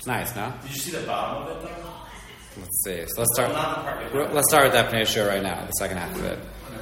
It's nice, no? Did you see the bottom of it though? Let's see. So let's start with that Pnei Shur right now, the second half of it.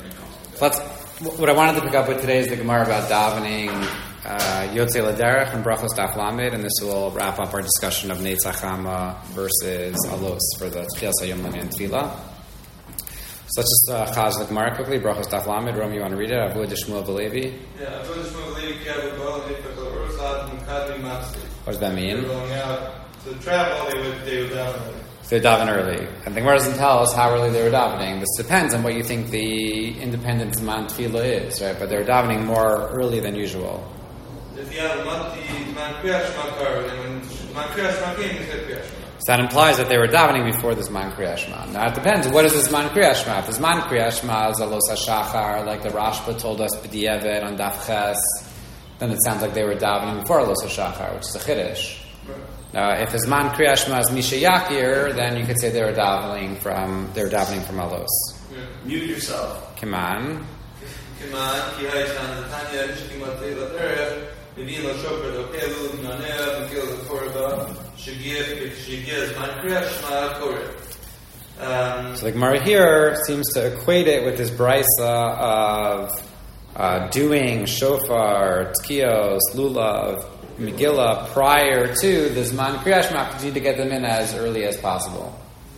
What I wanted to pick up with today is the Gemara about davening Yotzei L'derech and Brachos Daf Lamed, and this will wrap up our discussion of Neitzach Hama versus Alos for the Tchilas Hayom and Tefillah. So let's just chaz the Gemara quickly. Brachos Daf Lamed. Rome, you want to read it? Avodah Shmuel V'Levi. Yeah, Avodah Shmuel V'Levi Kiavu B'Olam Nifak L'Orosad M'Kadri Matzi. What does that mean? They're going out to travel. They would daven. So they daven early. And the Gemara doesn't tell us how early they were davening. This depends on what you think the independent Zman Tefillah is, right? But they're davening more early than usual. If you have Zman Kriyat Shema Kar, then when Zman Kriyat Shema came, you said Kriyat Shema. So that implies that they were davening before the Zman Kriyat Shema. Now it depends. What is the Zman Kriyat Shema? If the Zman Kriyat Shema is Alos HaShachar, like the Rashba told us B'di'evet on Daf Ches, then it sounds like they were davening before Alos HaShachar, which is a Chiddush. If the Zman Kriyat Shema is Misha Yakir, then you could say they were davening from Alos. Yeah. Mute yourself. Kiman. Kiman, Ki Hayitan, Tanya, Nishkim Latei Laterech, Levin L'Shopra, Dokeh, Lulav Nanea, Megil L'Korba, Shigiyah, Zman Kriyat Shema Koreh. So the Gemara here seems to equate it with this brisa of doing shofar, tkiyos, lulav, Megillah prior to the Zman Kriyat Shema, because you need to get them in as early as possible.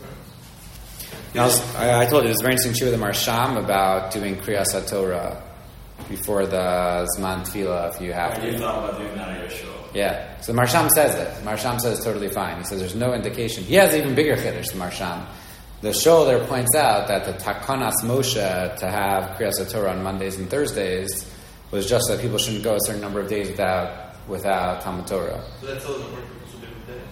Now, I told you, there's a very interesting shir with the Marsham about doing Kriyas HaTorah before the Zman Tefillah if you have to. You thought about doing that at your show. Yeah. So the Marsham says it. The Marsham says it's totally fine. He says there's no indication. He has an even bigger chiddush, the Marsham. The Sholer points out that the Takanas Moshe to have Kriyas HaTorah on Mondays and Thursdays was just that people shouldn't go a certain number of days without Talmud Torah. So that still doesn't work for a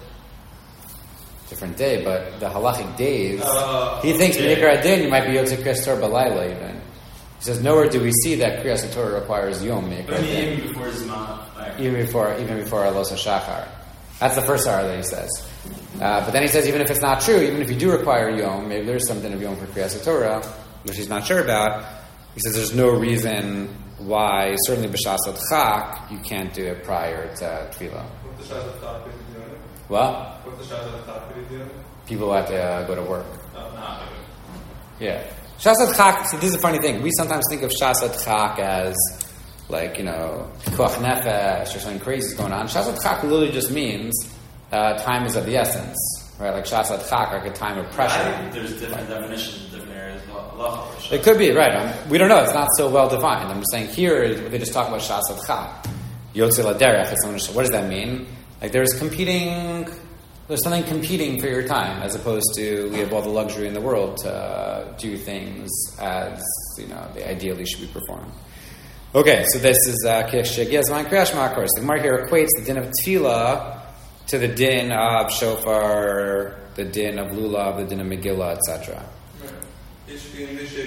different day. Different day, but the halachic days, he thinks Meikar Adin, you might be Yotzei Kriyas Torah Balayla even. He says, nowhere do we see that Kriyas Torah requires Yom Meikar Adin. Even before Zman. Even before Alos HaShachar. That's the first hour that he says. But then he says, even if it's not true, even if you do require Yom, maybe there's something of Yom for Kriyas Torah, which he's not sure about. He says there's no reason why, certainly B'Shas Chak, you can't do it prior to Tefillah. What the Shas HaChak could be doing? What? What the Shas HaChak could be doing? People who have to go to work. Not Yeah. Shas Chak, see, this is a funny thing. We sometimes think of Shas Chak as, like, Koach Nefesh or something crazy is going on. Shas Chak literally just means time is of the essence. Right? Like Shas Chak, like a time of pressure. I think there's different definitions in different areas of Allah. It could be, right. We don't know. It's not so well defined. I'm just saying here, they just talk about Shas Chak. Yotzei L'derech. What does that mean? Like there's something competing for your time, as opposed to we have all the luxury in the world to do things as, they ideally should be performed. Okay, so this is Shigiyah Zman Kriyat Shema, of course. The Gemara here equates the din of Tefillah to the din of Shofar, the din of Lulav, the din of Megillah, etc. If you're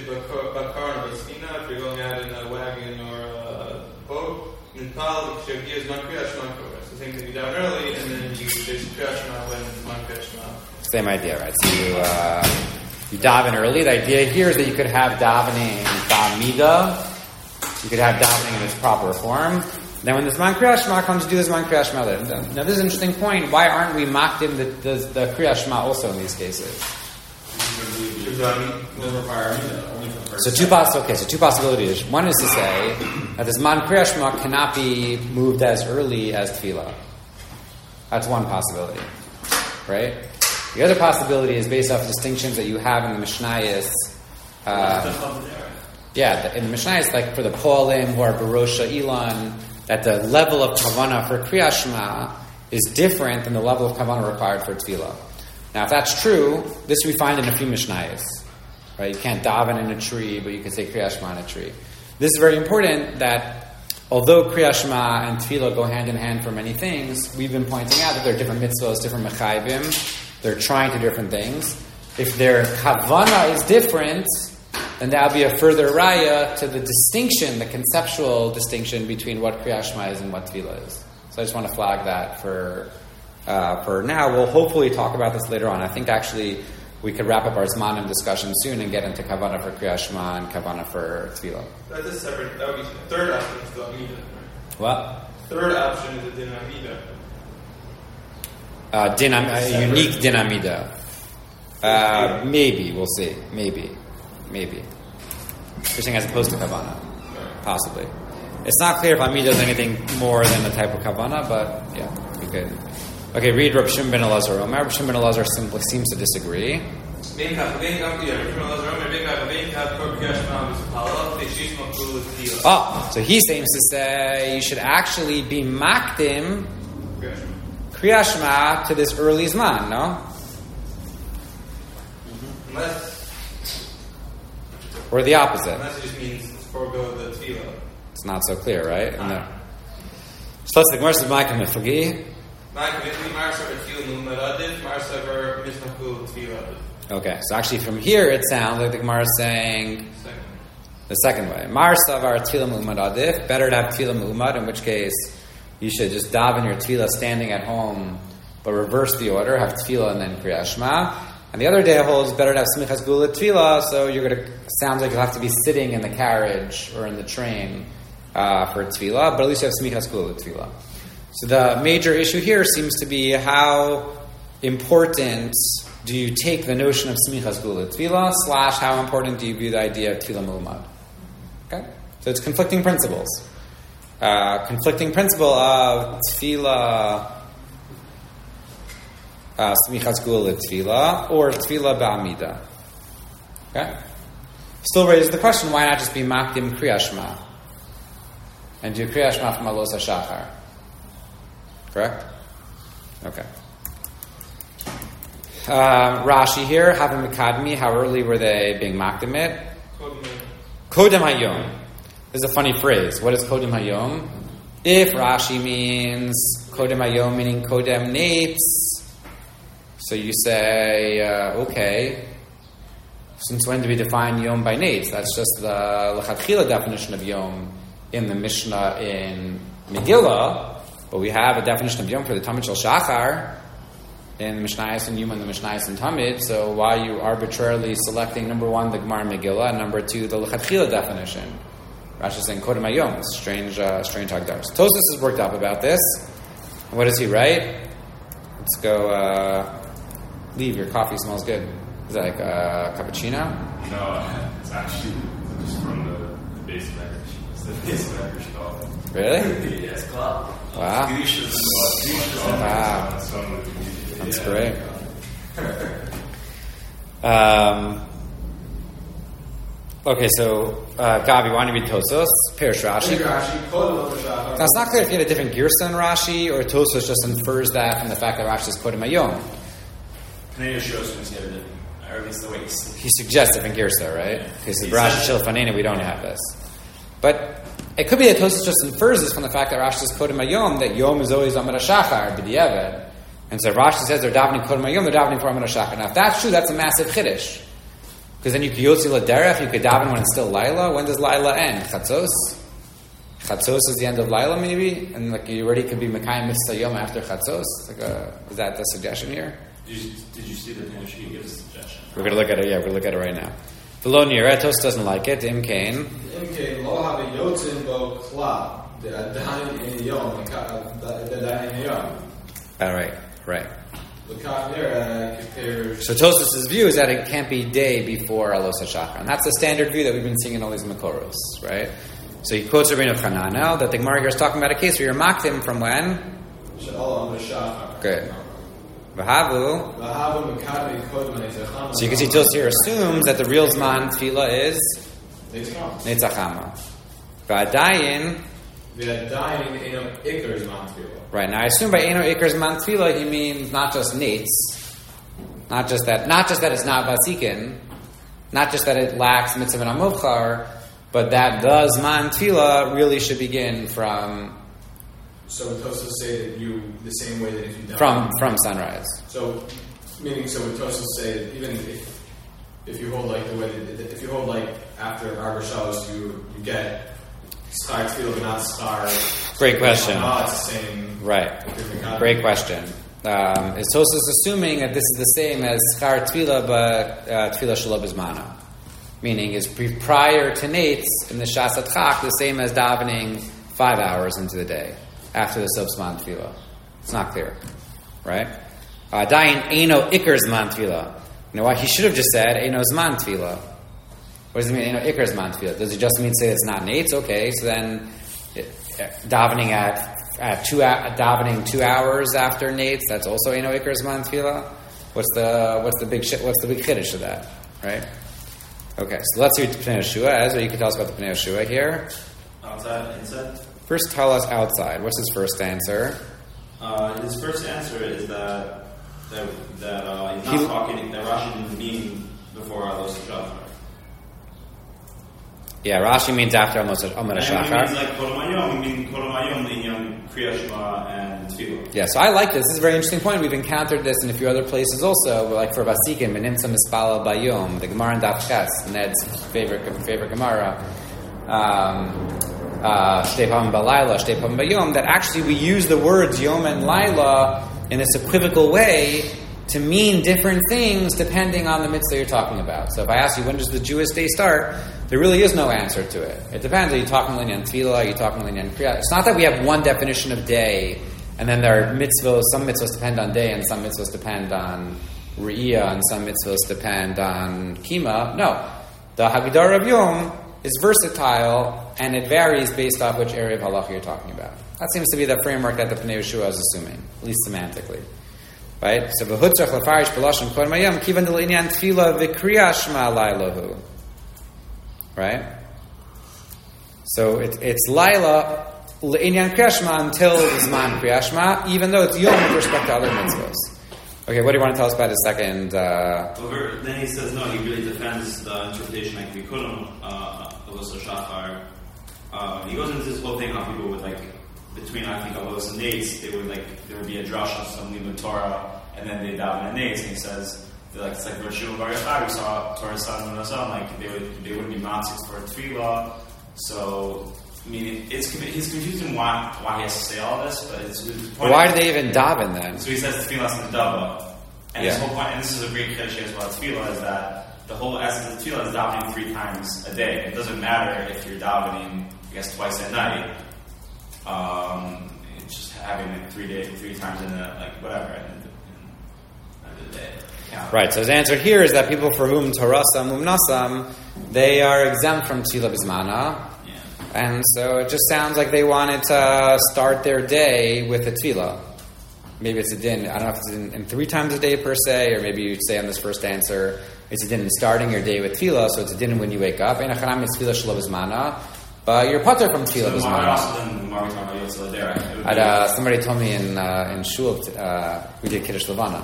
going out in a wagon or a boat, then Pal, Shigiyah Zman Kriyat Shema Koreh. So the same thing, you down early, and then you say Kriyat Shema when Zman Kriyat Shema. Same idea, right? So you daven early. The idea here is that you could have davening Ba'amida. You could have davening in its proper form. Then when the Zman Kriyat Shema comes, you do the Zman Kriyat Shema. Now this is an interesting point. Why aren't we makdim the Kriyat Shema also in these cases? So two possibilities. One is to say that the Zman Kriyat Shema cannot be moved as early as Tefillah. That's one possibility, right? The other possibility is based off distinctions that you have in the Mishnayos. In the Mishnayos, like for the Poalim who are Barosha Ilan, that the level of Kavanah for Kriyat Shema is different than the level of Kavanah required for Tefillah. Now, if that's true, this we find in a few Mishnayos. Right? You can't daven in a tree, but you can say Kriyat Shema in a tree. This is very important that although Kriyat Shema and Tefillah go hand in hand for many things, we've been pointing out that there are different mitzvahs, different mechayvim. They're trying to different things. If their Kavanah is different, then that would be a further raya to the distinction, the conceptual distinction between what Kriyat Shema is and what Tefillah is. So I just want to flag that for now. We'll hopefully talk about this later on. I think actually we could wrap up our Zmanim discussion soon and get into Kavanah for Kriyat Shema and Kavanah for Tefillah. That's a separate, that would be third option is the Amida. What? Third option is the Din Amida. unique dinamida. Maybe, we'll see. Maybe. You're saying as opposed to kavana. Possibly. It's not clear if Amida is anything more than the type of kavana, but yeah, we could. Okay, read Reb Shimon ben Elazar. Reb Shimon ben Elazar simply seems to disagree. So he seems to say you should actually be makdim Kriya Shema to this early Zman, no? Or the opposite. Unless it just means forego the tefillah. It's not so clear, right? So let's think. Where's the Ma'akim Miflagi? Okay, so actually from here it sounds like the Gemara is saying the second way. Mar Savar Tefillah Mu'umad Adif. Better to have Tefillah Mu'umad, in which case you should just daven your Tefillah standing at home, but reverse the order, have Tefillah and then Kriya Shema. And the other day holds better to have Smichas Gula Tefillah, so sounds like you'll have to be sitting in the carriage or in the train for Tefillah, but at least you have Smichas Gula Tefillah. So the major issue here seems to be how important do you take the notion of Smichas Gula Tefillah / how important do you view the idea of Tefillah Mu'umad? Okay? So it's conflicting principles. Conflicting principle of Tefillah Smichas Gula Tefillah or Tefillah Ba'amida. Okay? Still raises the question, why not just be Makdim Kriya Shema? And do Kriya Shema from Alos HaShachar. Correct? Okay. Rashi here, Havim Mikadmi, how early were they being Makdim it? Kodem Hayom. This is a funny phrase. What is Kodem Hayom? If Rashi means Kodem Hayom meaning Kodem Nates, so you say, okay, since when do we define Yom by Nates? That's just the L'chatchila definition of Yom in the Mishnah in Megillah, but we have a definition of Yom for the Tamid Shel Shachar in the Mishnayos and Yom and the Mishnayos and Tamid, so why are you arbitrarily selecting number one, the Gemara Megillah, and number two, the L'chatchila definition? Rashi is saying Kodem Hayom. Strange Hagdar. So Tosfos is worked up about this. And what does he write? Let's go, leave, your coffee smells good. Is that like a cappuccino? No, it's actually just from the base beverage. It's the base beverage coffee. Really? Yes, club. Wow. Wow. That's great. Okay, so Gabi, why don't you read Tosfos? Perish Rashi. Now it's not clear if you had a different Girsa in Rashi or Tosfos just infers that from the fact that Rashi is Kodem Hayom. Panena shows me the other day, or at least the way you see. He suggests different Girsa, right? Because in Rashi Shil Fanena we don't have this. But it could be that Tosfos just infers this from the fact that Rashi is Kodem Hayom, that Yom is always Amar HaShachar, B'diavad. And so Rashi says they're davening Kodem Hayom, they're davening for Amar HaShachar. Now if that's true, that's a massive Chiddush. Because then you could Yotzi L'derech, you could daven when it's still Laila. When does Laila end? Chatzos? Chatzos is the end of Laila, maybe? And like you already could be Mekayim Mitzvah Yom after Chatzos? Is that the suggestion here? Did you see the Panena? He gives a suggestion. We're going to look at it, we're going to look at it right now. V'lo Nieretos doesn't like it. Imkain. Imkain, lo have a Yotzin bo Kla, the Adain in Yom, the Adain in Yom. All right. So Tosfos' view is that it can't be day before Alos HaShachar. And that's the standard view that we've been seeing in all these Makoros, right? So he quotes Rabbeinu Chananel that the Gemara here is talking about a case where you're makdim from when? Good. V'havu. So you can see Tosfos here assumes that the real Zman Tefillah is Netzachama. V'adayin. Right, now I assume by Eino Iker Zman Tefillah he means not just Nates, not just that it's not Vasikin, not just that it lacks Mitzvah and Amuvchar, but that the Zman Tefillah really should begin from. So would Tosfos say that the same way that if you from sunrise. So would Tosfos say that even if you hold like the way that if you hold like after Arba Shalos you get Schar Tefillah but not Schar. Great question. It's the same. Right. Great question. Is Tosfos assuming that this is the same as Schar Tefillah but Tefillah Shelo B'Zmana? Meaning is prior to Nates in the Shas Atchak the same as davening 5 hours into the day after the Sof Zman Tefillah? It's not clear, right? Dain Eino Iker Zman Tefillah. You know what? He should have just said Eino Zman Tefillah. What does it mean? Eino Iker Zman Tefillah. Does it just mean say it's not nates? Okay, so then davening davening 2 hours after nates, that's also Eino Iker Zman Tefillah. What's the big chiddush of that, right? Okay, so let's read Pnei Yeshua. Ezra, you can tell us about the Pnei Yeshua here. Outside, inside? First, tell us outside. What's his first answer? His first answer is that he's not talking, that Rashi didn't mean before Alos Shachar. Yeah, Rashi means after Amar Shachar. And he means like Kolomayom, he means Kolomayom, Linyam, Kriya Shema, and Tefillah. Yeah, so I like this. This is a very interesting point. We've encountered this in a few other places also, like for Vasikim, Benimsa Mispala Bayom, the Gemara in Daf Ches, Ned's favorite Gemara. Shtei Pam Balayla, Shtei Pam Bayom, that actually we use the words Yom and Laila in this equivocal way to mean different things depending on the mitzvah you're talking about. So if I ask you, when does the Jewish day start? There really is no answer to it. It depends. Are you talking Linyan Tefillah? Are you talking Linyan Kriya? It's not that we have one definition of day, and then there are mitzvahs, some mitzvahs depend on day, and some mitzvahs depend on Re'iyah, and some mitzvahs depend on Kima. No. The Haggadah of Yom is versatile, and it varies based off which area of halacha you're talking about. That seems to be the framework that the Pnei Yeshua is assuming, at least semantically. Right? So v'hutzach l'farish b'lashon kol mayom kivan d'linyan tefillah v'kriya shema laylahu. Right? So it's Laila l'inyan kriya shema until the zman kriya shema, even though it's Yom with respect to other mitzvahs. Okay, what do you want to tell us about his second? Then he says no. He really defends the interpretation like we couldn't Alos Shachar. He goes into this whole thing how people would like between I think Alos and Nates, there would be a drasha some limud Torah and then they daven and Nates, and he says it's like Rosh Hashanah Bar Yochai, we saw Torah San and Asam, like they wouldn't be matzis for Tefillah. So I mean he's confused in why he has to say all this, but it's why do they even daven then? So he says Tefillah is the dava, and his whole point, and this is a great chiddush as well. Tefillah is that the whole essence of Tefillah is davening 3 times a day. It doesn't matter if you're davening, I guess, twice at night. It's just having it 3 times in the whatever in the day. Yeah. Right. So his answer here is that people for whom Torasam Umnasam, they are exempt from Tefillah B'zmana, and so it just sounds like they wanted to start their day with a Tefillah. Maybe it's a din. I don't know if it's in 3 times a day per se, or maybe you'd say on this first answer, it's a din in starting your day with Tefillah, so it's a din when you wake up. But you're pater from Tefillah B'zmana. Somebody told me in Shul, we did Kiddush Levana.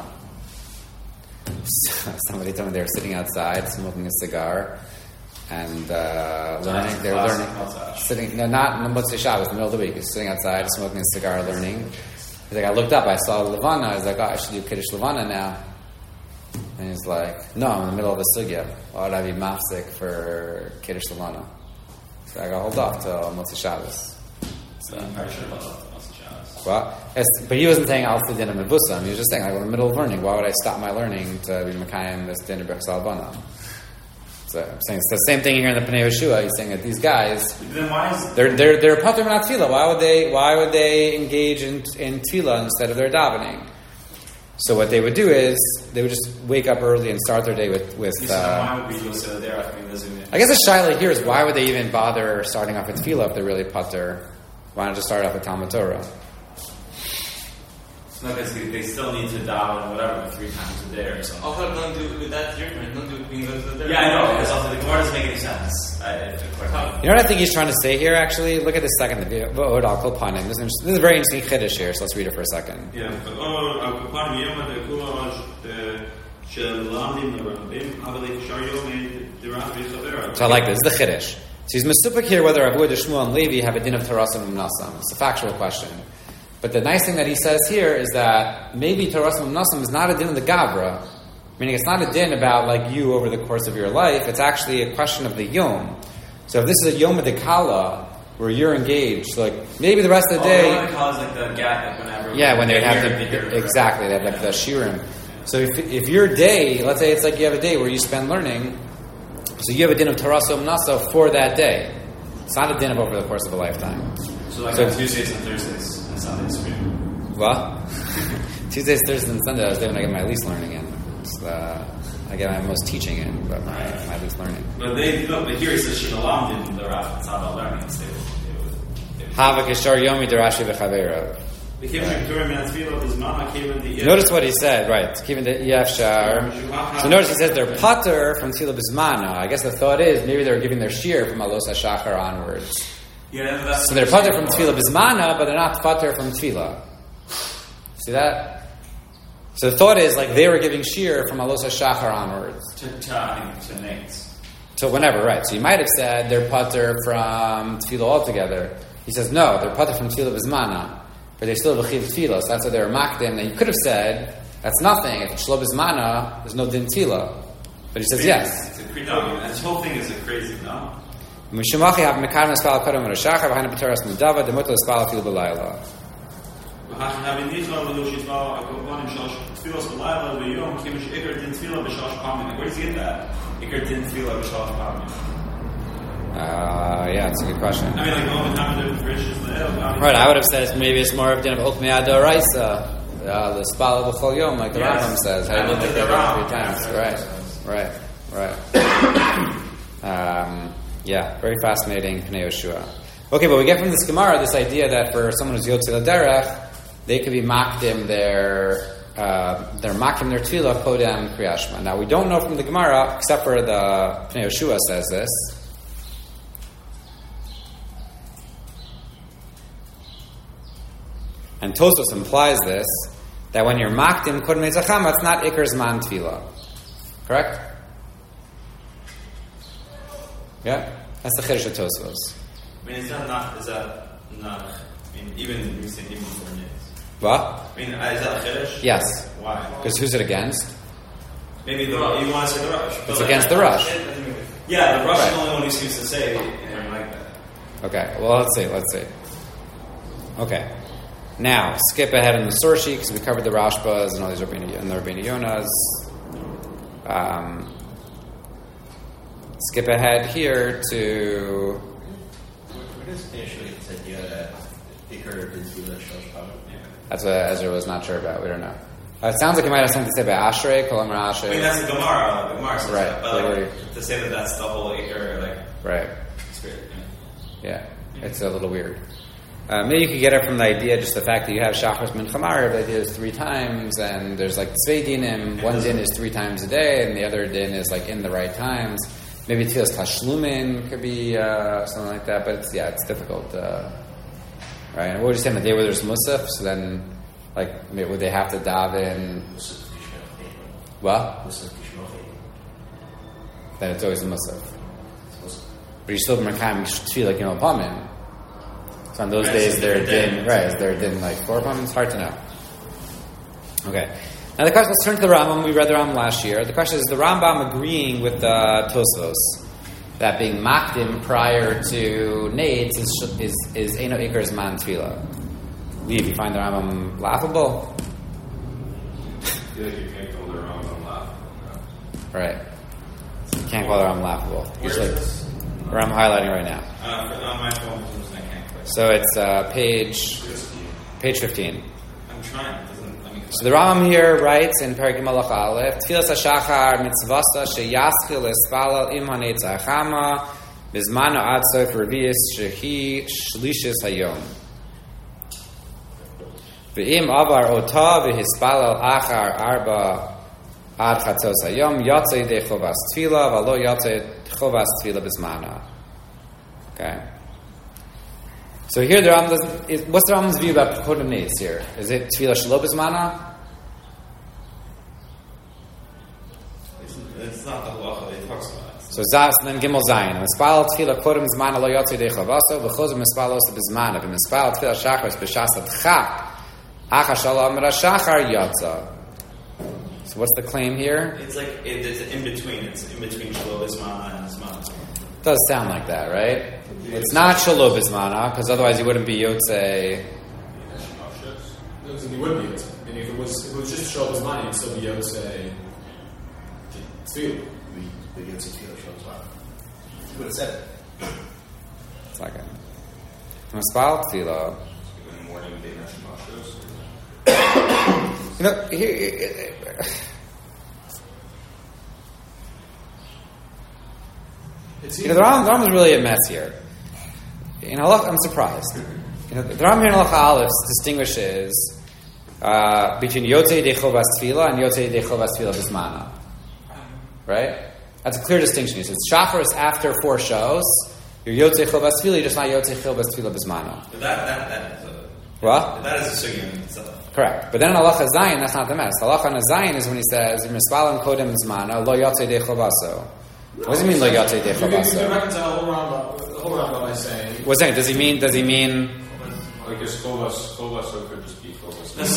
Somebody told me they were sitting outside smoking a cigar and learning. They were learning, sitting. No, not in the Motzei Shabbos, in the middle of the week. Sitting outside smoking a cigar, learning. He's like, I looked up, I saw Levana. I was like, I should do Kiddush Levana now. And he's like, no, I'm in the middle of a sugya. Why would I be mafsik for Kiddush Levana? So I got hold off till Motzei Shabbos. So. Well, but he wasn't saying Alpha Din Mevusam. He was just saying, I'm in the middle of learning. Why would I stop my learning to be Mekayim this Din B'Chas Albana? So I'm saying it's the same thing here in the Pnei Yeshua. He's saying that these guys, then why is they're patur not tefillah. Why would they engage in tefillah instead of their davening? So what they would do is they would just wake up early and start their day with. Why would we go there? I guess the shaila here is why would they even bother starting off with tefillah if they're really patur? Why not just start off with Talmud Torah? No, because they still need to daven whatever 3 times a day or something. Also, don't do with that different. Don't do between those. Yeah, I know, because also the Gemara doesn't make any sense. You know what I think he's trying to say here, actually? Look at this second. This is a very interesting chiddush here, so let's read it for a second. Yeah. So I like this. This is the chiddush. So he's misupik here whether Avuah, Shmuel, and Levi have a din of Torasam and Nasam. It's a factual question. But the nice thing that he says here is that maybe Torasam and Nasam is not a din of the Gavra. Meaning it's not a din about like you over the course of your life. It's actually a question of the Yom. So if this is a Yom of the Kala, where you're engaged, like maybe the rest of the day... Yom of the Kala is like the gap, like whenever... Yeah, when they have exactly, they have like the shirim. So if your day, let's say it's like you have a day where you spend learning, so you have a din of Torasam Nasa for that day. It's not a din of over the course of a lifetime. So like on Tuesdays and Thursdays and Sundays for you. What? Tuesdays, Thursdays, and Sundays, I was doing I get my least learning in. I get my most teaching in, but my least learning. But here he says Shinalam didn't the Rav. It's not about learning. Hava Kishar Yomi Darashi V'Chavera. Notice what he said, right? Given the Yafshar. So notice he says they're pater from Tefillah B'Zmana. I guess the thought is maybe they're giving their shir from Alos HaShachar onwards. Yeah, so they're pater from Tefillah B'Zmana, but they're not pater from Tefillah. See that? So the thought is like they were giving shir from Alos HaShachar onwards. To nates. So whenever, right. So you might have said they're pater from Tefillah altogether. He says no, they're pater from Tefillah B'Zmana. But they still have a chiv tefillah, so that's why they were makdim. Now you could have said, that's nothing. If it's shlo b'zmana, there's no din tefillah. But he says yes. No, this whole thing is a crazy, no? Mishumachi have mekar espal kodem rashachar v'hana b'teras nudava demotel espal tefillah b'layla. Where does he get that? Ikar din tefillah b'shalosh pamim. Yeah, it's a good question. I mean, like, all the time the riches. Right, I would have said maybe it's more of din of okmei adoraisa, the spala b'chol yom, like the Rambam says. I did think that 3 times. Right. Yeah, very fascinating. Pnei Yoshua. Okay, but we get from this Gemara this idea that for someone who's yotze l'derech, they could be makdim they're makdim their tefillah podem kriyashma. Now we don't know from the Gemara, except for the Pnei Yoshua says this. And Tosfos implies this, that when you're makdim kodem netzachama, it's not ikar zman tefillah. Correct? Yeah? That's the chiddush of Tosfos. I mean, is that not, I mean, even before Nitz? What? I mean, is that a chiddush? Yes. Why? Because who's it against? Maybe you want to say the Rush. It's against the Rush. Yeah, the Rush is the only one who seems to say anything like that. Okay, well, let's see. Okay. Now, skip ahead in the source sheet because we covered the Rashbas and all these Rabbeinu Yonas. Skip ahead here to. Where does Pnei this idea that Ikar is Tefillah Shalosh Pamim? That's what Ezra was not sure about. We don't know. It sounds like he might have something to say about Ashrei, Kol Amar Ashrei. I mean, that's the Gemara. The Gemara says right. that. But like, to say that that's the whole Ikar, like, right. It's weird. Yeah, it's a little weird. Maybe you could get it from the idea, just the fact that you have Shachar Mincha Ma'ariv, the idea is 3 times, and there's like Tzvei Dinim, one din is 3 times a day, and the other din is like in the right times. Maybe Tfilas Tashlumin could be something like that, but it's difficult. Right? And what would you say on the day where there's Musaf? So then, like, would they have to daven? What? Then it's always a Musaf. But you still Merkayim Tfilah Gimel Pamim. So on those days, they're din, right? Is there din like 4 pamim? It's hard to know. Okay. Now the question. Let's turn to the Rambam. We read the Rambam last year. The question is the Rambam agreeing with Tosfos that being makdim prior to Nates is Eino Ikar Zman Tefillah. Leave. You find the Rambam laughable? I feel like you can't call the Rambam laughable. Right. You can't call the Rambam laughable. Usually, where I'm highlighting right now. On my phone. So it's page 15. I'm trying. So the Rambam here writes in Perek Malach Aleph, Tfilas HaShachar mitzvasa sheyaschil espalal im hanetzachama bizmano ad sof revius shehi shlishis hayom. Ve'im avar ota v'hispalal achar arba ad chatzos hayom yatzei de chovas tefila v'lo yatzei chovas tefila bizmana. Okay. So here the Rambam doesn't. What's the Rambam's view about Kodem Nates here? Is it Tefillah Shelo B'Zmana? It's not the halacha that he talks about. So Zas and then Gimel Zayin. Mispal Tefillah Kodem Zmana Lo Yotzei Dei Chavaso V'chozim Mispal Osa B'Zmana V'mispal Tefillah Shachar B'Shas Adcha Acha Shalom Shachar Yotza. So what's the claim here? It's like it's in between. It's in between Shelo B'Zmana and Zmana. It does sound like that, right? It's not Shelo B'Zmana, because otherwise you wouldn't be Yotzei. He would be Yotzei. I mean, if it was just Shelo B'Zmana, you'd still be Yotzei Tefillah. We Yotzei Tefillah Shelo B'Zmana. He would have said it. It's like a Mispal Tefillah. In the morning, they mention Mashos. The Rambam is really a mess here. In Halakha, I'm surprised. The Rambam here in Halakha Aleph distinguishes between Yotzei Yedei Chovas Tefillah and Yotzei Yedei Chovas Tefillah B'Zmana. Right? That's a clear distinction. He says, Shacharis after 4 shows, you're Yotzei Chovas Tefillah, you're just not Yotzei Chovas Tefillah B'Zmana. But that is what? That is a sugya in itself. Correct. But then in Halacha Zayin, that's not the mess. Halacha Zayin is when he says, Mispalam Kodem Zmana, Lo Yotzei Yedei Chovaso. What does he mean, Lo Yotzei Yedei You can Chovaso? reconcile the whole Rambam by saying... What's that? Does he mean... I guess Chovas, or could just be Chovas. The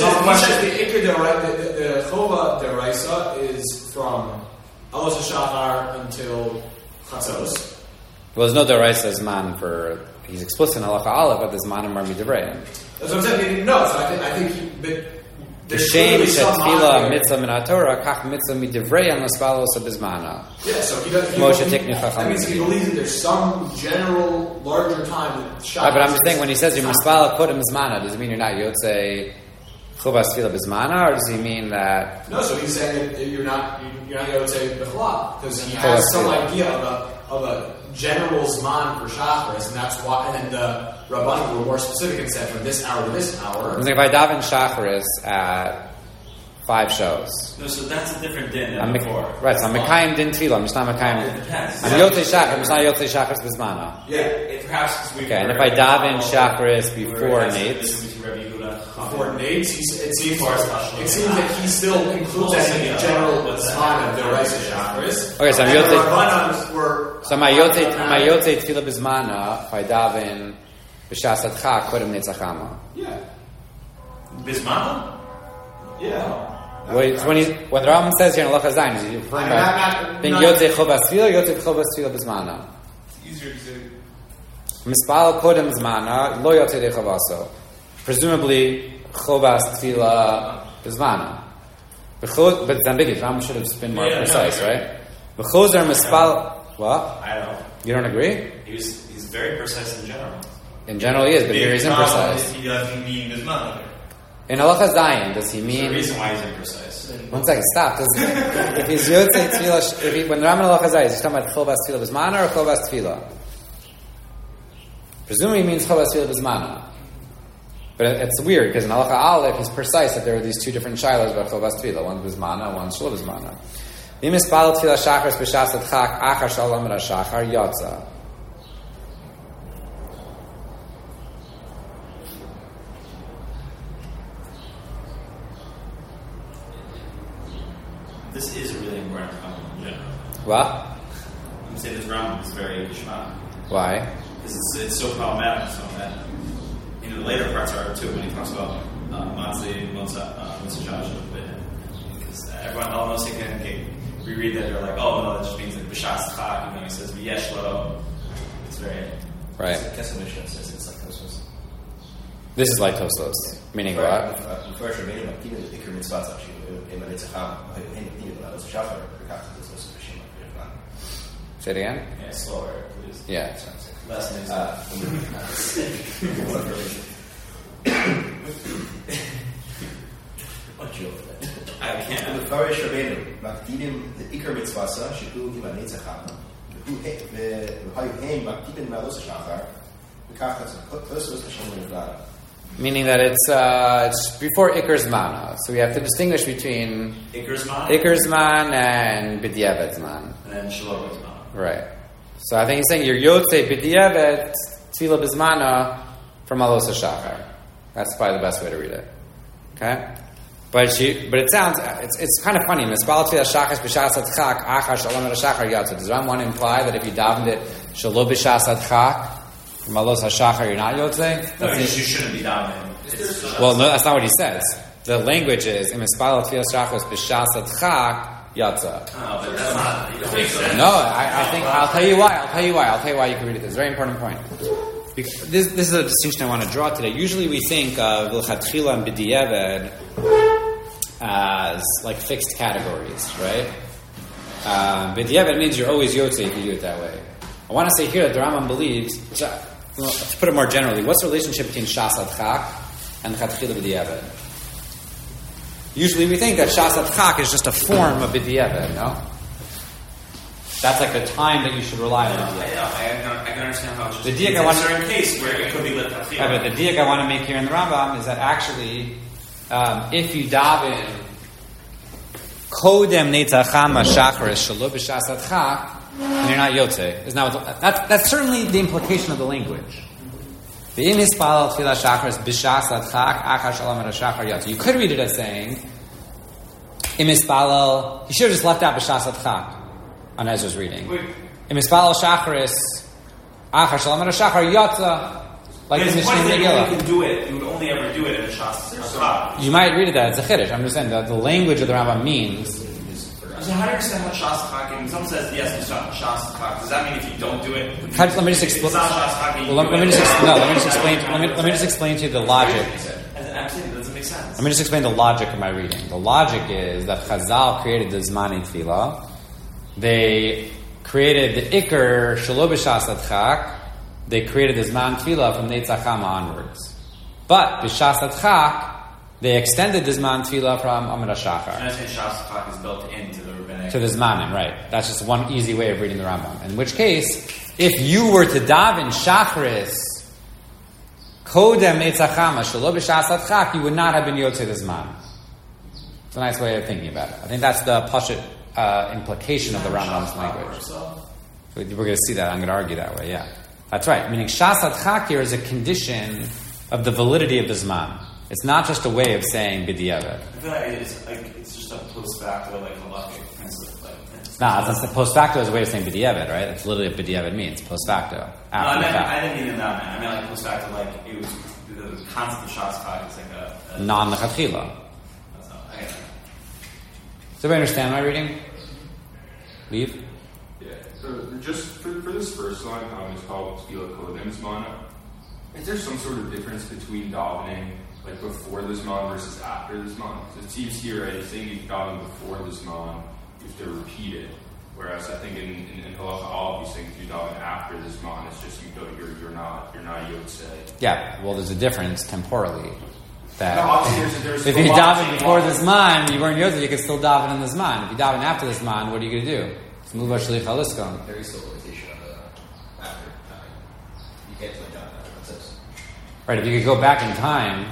Chova Deraisa is from Alos HaShachar until Chatzos. Well, there's no Deraisa Zman for... He's explicit in Halacha Aleph, but there's Man and Marmi Devrayim. That's what I'm saying. No, so I think The shame Tefillah mitzvah min haTorah, kach mitzvah midivrei l'spalos bizmana. Yeah, so he does. That means he believes that there's some general larger time that Shabbos. But I'm just saying when he says you're mispala kodem bizmana, does it mean you're not yotzei chuvas tefillah bizmana, or does he mean that? No, so he's saying that you're not yotzei b'chalal because he has some idea of a general zman for Shacharis, and that's why. And then the Rabbanim were more specific and said from this hour to this hour. I'm saying if I daven Shacharis at 5 shows. No, so that's a different din than before. Right, so I'm Mekayim din tefillah, I'm just not Mekayim. It depends. I'm yotzei Shacharis, I'm just not yotzei Shacharis bizmana. Yeah, perhaps. Okay, and if I daven Shacharis before Nates. Before Nates, it seems that he still includes that in the general zman of the Reisa Shacharis. Okay, so I'm Rabbanim were. So my yotzei tefillah bizmana, if I daven b'shas adcha kodem netzachama. Yeah. Bismana? Yeah. When the Rambam says here in Halacha Zayin, is he referring to being yotzei chovas tefillah or yotzei chovas tefillah bizmana? It's easier to say. Mispal kodem zmana, lo yotzei de chovaso. Presumably, chovas tefillah bizmana. But it's ambiguous. Rambam should have been more precise, right? B'chozer mispal. What? I don't know. You don't agree? He's very precise in general. In general, he is, but here he's imprecise. He doesn't mean his mother. In Halacha Zayin, does he mean? There's a reason why he's imprecise. One second, stop. If he's yotzei tefillah, when the Rambam in Halacha Zayin, is he talking about chovas tefillah bizmana or chovas tefillah? Presumably, he means chovas tefillah bizmana. But it's weird because in Halacha Aleph, he's precise that there are these 2 different shilas about chovas tefillah. One bizmana, one shlo bizmana. V'mispal tefillah shachar b'shas adchak achar shalom rashachar yotza. This is a really important comment in general. What? I'm saying this round is very Gishma. Why? Because it's so problematic. So that, the later parts are too, when he talks about Matzli, Motzajash, because everyone almost can reread that. They're like, oh, no, that just means like B'shas Chak. He says V'yeshlo. It's very. Right. Kesef Mishnah says it's like Tosfos. This is like Tosfos, meaning what? First, remaining Maktimin, the Ikr Mitzvah, actually, in Manitzacham, Say it again? Yeah, slower, please. Yeah. Less than I can't. The Farish Rabbeinu, Maktimin, the Ikr Mitzvah, Shiku, Manitzacham, Maktimin, Malos Shachar, Meaning that it's before Iker Zman. So we have to distinguish between Iker Zman and B'diavad Zman. And then Shalom Zman. Right. So I think he's saying you're Yotzei B'diavad Tefillah B'zmana from Alos HaShachar. That's probably the best way to read it. Okay? But it sounds, it's kind of funny. Mispal Tefillah Shachar B'shas Adchak Achar Shalom HaShachar Yotza. Does Ram want to imply that if you davened it Shalom B'shas Adchak Malos HaShachar, you're not Yotzei? No, you shouldn't be dominating. Well, no, that's not what he says. The language is Imispal Tefillah Shachos B'shas Adchak Yatza. Oh, but that's not. You don't make sense. No, I think I'll tell you why. I'll tell you why you can read it. It's a very important point. This is a distinction I want to draw today. Usually we think of L'chatchila and B'diavad as like fixed categories, right? B'diavad means you're always Yotzei if you do it that way. I want to say here that the Rambam believes, to put it more generally, what's the relationship between Shas Adchak and Chatchila B'diavad? Usually we think that Shasat Chak is just a form of B'diavad, no? That's like the time that you should rely on. I can understand how it's just The diak I want certain case where it could be lit but the diak I want to make here in the Rambam is that actually, if you daven Kodem Netzachama Shacharis Shelo B'Shasat Chak, then you're not Yotze. That's certainly the implication of the language. You could read it as saying, he should have just left out B'Shasat Chak on Ezra's reading. Imispalal Shacharis, Achar Shalom Shachar Yotza, like the Mishnah Megillah. You can do it. You would only ever do it in Shasat Chak. You might read it that it's a chiddush. I'm just saying that the language of the Rambam means. So how do you understand what Shasat Chak means? Someone says yes, it's Shasat Chak. Does that mean if you don't do it? Let me just explain. Let me just explain to you the logic. I'm saying it doesn't make sense. Let me just explain the logic of my reading. The logic is that Chazal created the Zmani Tefillah. They created the Iker Shelo B'Shasat Chak. They created the Zman Tefillah from Netzachama onwards. But B'Shasat Chak, they extended the Zman Tefillah from Amud HaShachar. And I say Shasat Chak is built into the rabbinic. To the Zmanim, right. That's just one easy way of reading the Rambam. In which case, if you were to daven Shacharis, Kodem Netzachama Shelo B'Shasat Chak, you would not have been Yotzei the Zman. It's a nice way of thinking about it. I think that's the Pashut implication of the Rambam's language. So we're going to see that. I'm going to argue that way. Yeah, that's right. Meaning Shasat Chak here is a condition of the validity of the Zman. It's not just a way of saying B'diavad. I feel like it's just a post facto like halachic principle. It's the post facto is a way of saying B'diavad, right? That's literally what B'diavad means. Post facto. I didn't mean it that man. I meant like post facto, like it was the concept of Shasat Chak is like a non-lechatchila. Does everybody understand my reading? Leave? Yeah. So just for this first line, it's called Tefillah Kodem Zmana. Is there some sort of difference between davening like before the Zman versus after the Zman? It seems here, right, saying you daven before the Zman, you have to repeat it. Whereas I think in Halacha all of these things you daven after the Zman, it's just you're not Yotzei. Yeah. Well, there's a difference temporally. That there's if you daven before the Zman, you weren't Yotzei, you could still daven in the Zman. If you daven after the Zman, what are you going to do? It's Muvar Shlich HaLiskon. There is still limitation of the after time. You can't play down after what's this. Right, if you could go back in time,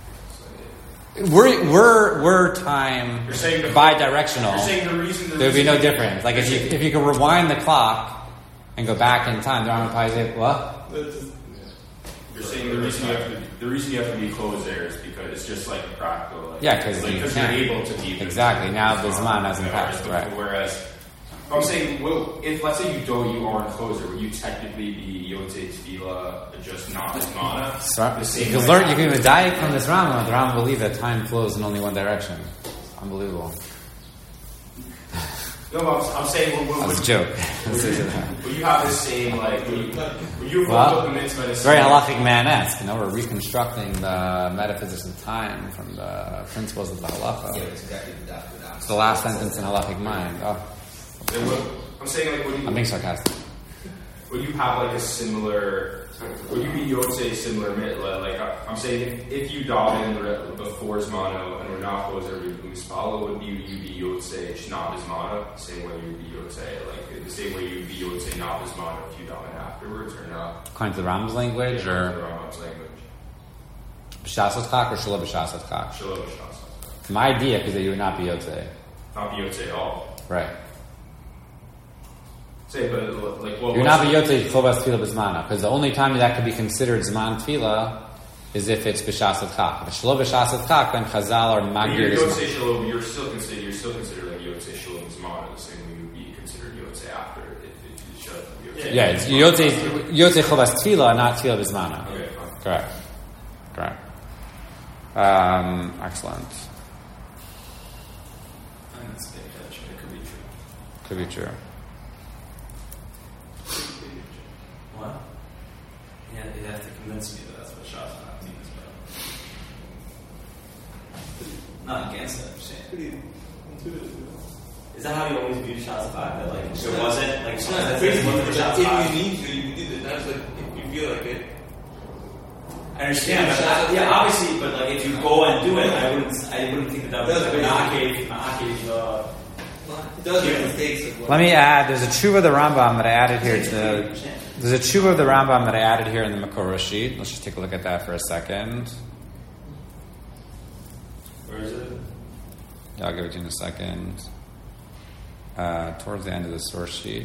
we're time bi-directional. You're saying the reason there would be no difference. Like if you could rewind the clock and go back in time, the Rambam probably say, what? You're saying the reason you have to be closed there is because it's just like practical. Like, yeah, because you're able to be exactly. Now the Zman hasn't passed, right? Whereas, I'm saying, well, if let's say you aren't closer, would you technically be Yotzei Tefillah, just not the Zmana? You can even die from this Rambam. The Rambam believe that time flows in only one direction. Unbelievable. No, I'm saying that's a joke. Will you have the same will you follow the mitzvah? It's very halachic man-esque. We're reconstructing the metaphysics of time from the principles of the halacha. Yeah, it's exactly it's the last sentence in halachic mind. I'm saying I'm being sarcastic. Would you have a similar? Would you be Yotzei similar? I'm saying if you daven before Zmana and we're not closer, we follow. Would you be Yotzei not Zmana? The same way you'd be Yotzei, the same way you'd be Yotzei not Zmana if you daven afterwards, or not? According to the Rambam's language, or the Rambam's language. B'Shasat Chak or Shelo B'Shasat Chak? Shelo B'Shasat Chak. My idea is that you would not be Yotzei. Not be Yotzei at all. Right. You're not be Yotzei Chovas Tefillah B'Zmana, because the only time that could be considered Zman Tefillah is if it's B'Shasat Chak. If it's Shelo B'Shasat Chak, then Chazal or Magir is... You're still considered like Yotzei Shelo B'Zmana, the same way you would be considered Yotzei after if you showed Yotzei. Yeah, it's Yotzei Chovas Tefillah, not Tefillah B'Zmana. Okay, fine. Correct. Excellent. I think it's a big judge, but it could be true. Could be true. What? Yeah, you'd have to convince me that that's what Shasat Chak means, but not against it, I'm saying. Is that how you always view Shasat Chak? That it wasn't like something if you need to, you can do that. That's if you feel like it. I understand, but obviously, but like if you go and do it, I wouldn't think that was an Akev. It does make mistakes. Let me add. There's a tshuva of the Rambam that I added here. There's a tshuva of the Rambam that I added here in the Makor sheet. Let's just take a look at that for a second. Where is it? Yeah, I'll give it to you in a second. Towards the end of the source sheet.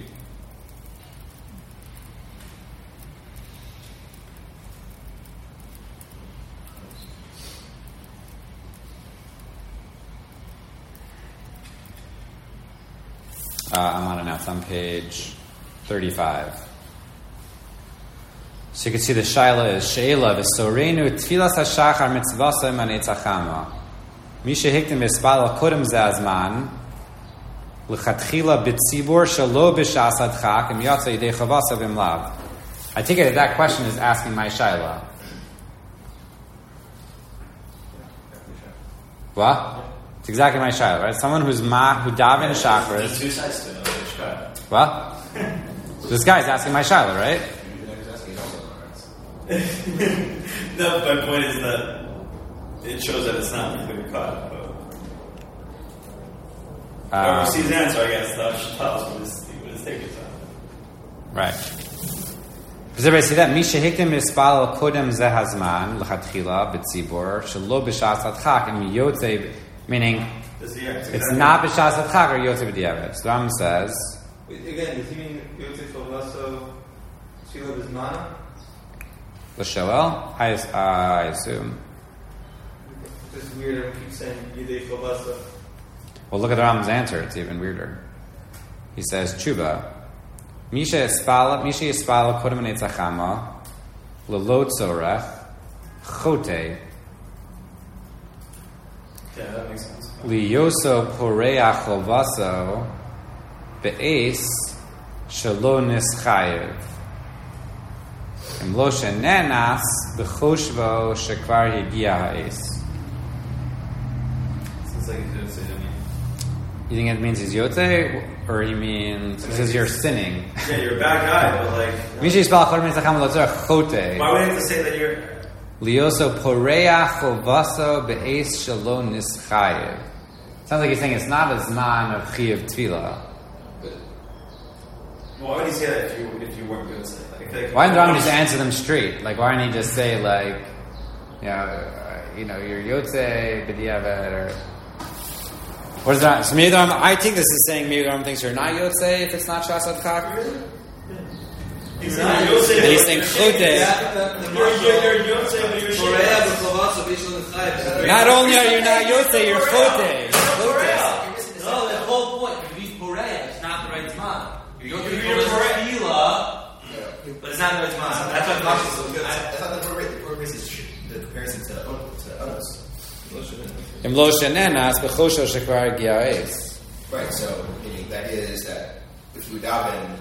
I'm on it now. It's on page 35. So you can see the shaila is sheila v'soreinu tfilas hashachar mitzvasa manetzachama. Misha hiktim espal kodem zazman l'chatchila b'tzibur shalo b'shas adchak im yatsa yidei chavasa v'imlav. I take it that question is asking my shaila. What? It's exactly my shaila, right? Someone who daven shachris. There's two sides to it. What? This guy's asking my shaila, right? No, my point is that it shows that it's not clear cut. Whoever sees the answer, I guess, that should tell us what his take is on. Right. Does everybody see that? Misha hiktim ispal kodem zehazman l'chatchila b'tzibor shelo b'shas adchak im yotze, meaning it's not b'shas adchak or yotze b'diavad. So the Rambam says. Again, does he mean yotze chavasa tefillah b'zmana? L'shoel? I assume. It's weird. Everyone keeps saying yidei chavasa. Well, look at the Rambam's answer. It's even weirder. He says, Tshuva. Misha yispala kodem netzachama lelo tzorech chote That makes sense. liyoso poreach chovaso be'es shelo nischayev im lo shenenas b'choshvo shekvar higia ha'es. Sounds like it say to me. You think it means he's yote, or he means it says you're sinning? Yeah, you're a bad guy, but like. Misha yispala kodem netzachama lelo tzorech chote. Why would you have to say that you're? Lioso poreach chovaso be'es shelo nischayev. Sounds like he's saying it's not a zman of chiyuv tefillah. Why would he say that if you weren't going to say that? Why didn't Rambam just answer them straight? Like, why didn't he just say like, you're yotze b'diavad or what is that? So maybe the Rambam, I think this is saying maybe the Rambam thinks you're not yotze if it's not shasad kak. He's not Yotze. And he's saying chote. You're Yotze, but you're Shema. Not only are you not yotze, you're chote. No, the whole point. If he's Poreya, it's not the right zman. You're Tefillah, but it's not the right zman. That's what Mash is so good. I thought the Torah is the comparison to Onos. Im lo shenenas b'chosho shekvar higia ha'es. Right, so meaning that is that if you daven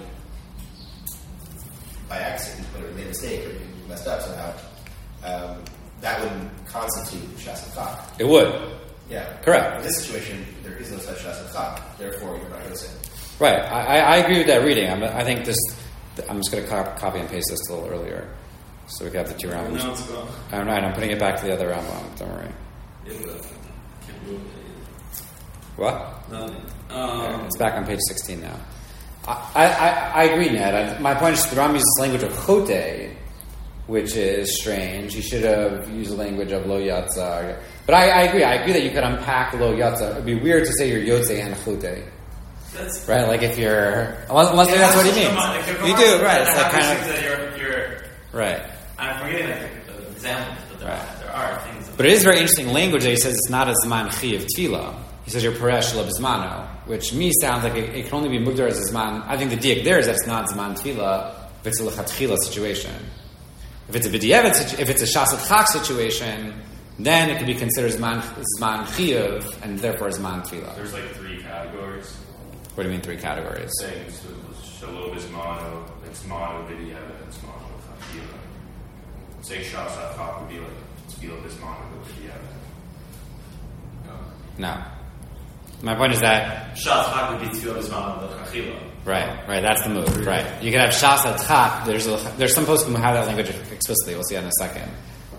by accident, or made a mistake, or you messed up somehow, that wouldn't constitute Shas Chak. It would. Yeah. Correct. In this situation, there is no such Shas Chak, therefore you're not Yosef. Right. I agree with that reading. I think this. I'm just going to copy and paste this a little earlier, so we can have the two Rambams. No, it's gone. I'm right. I'm putting it back to the other Rambam. Don't worry. Can't move it. What? Nothing. It's back on page 16 now. I agree, Ned. My point is the Rambam uses language of chote, which is strange. He should have used the language of lo yatza. But I agree. I agree that you could unpack lo yatza. It would be weird to say you're yotze and chote. That's right. Like if you're unless that's what he means. You do, right? It's like kind of that you're right. I'm forgetting the examples, but there are things. But it is very interesting language that he says it's not a zman chi of tefillah. He says you're paresh lo b'zmano, which me sounds like it can only be mugdar as a zman. I think the diak there is that it's not zman tefillah, but it's a lechatchila situation. If it's a b'diavad, if it's a shasat chak situation, then it can be considered zman chiyuv and therefore zman tefillah. There's like 3 categories. What do you mean 3 categories? Saying shalom is mono, it's mono b'diavad, it's mono chachila. Say shasat chak would be like tefillah is mono b'diavad. No. My point is that Shas Chak would be tefillah b'zman of the chachila. Right. That's the move. Right. You can have shas at chak. There's some poskim who have that language explicitly. We'll see that in a second.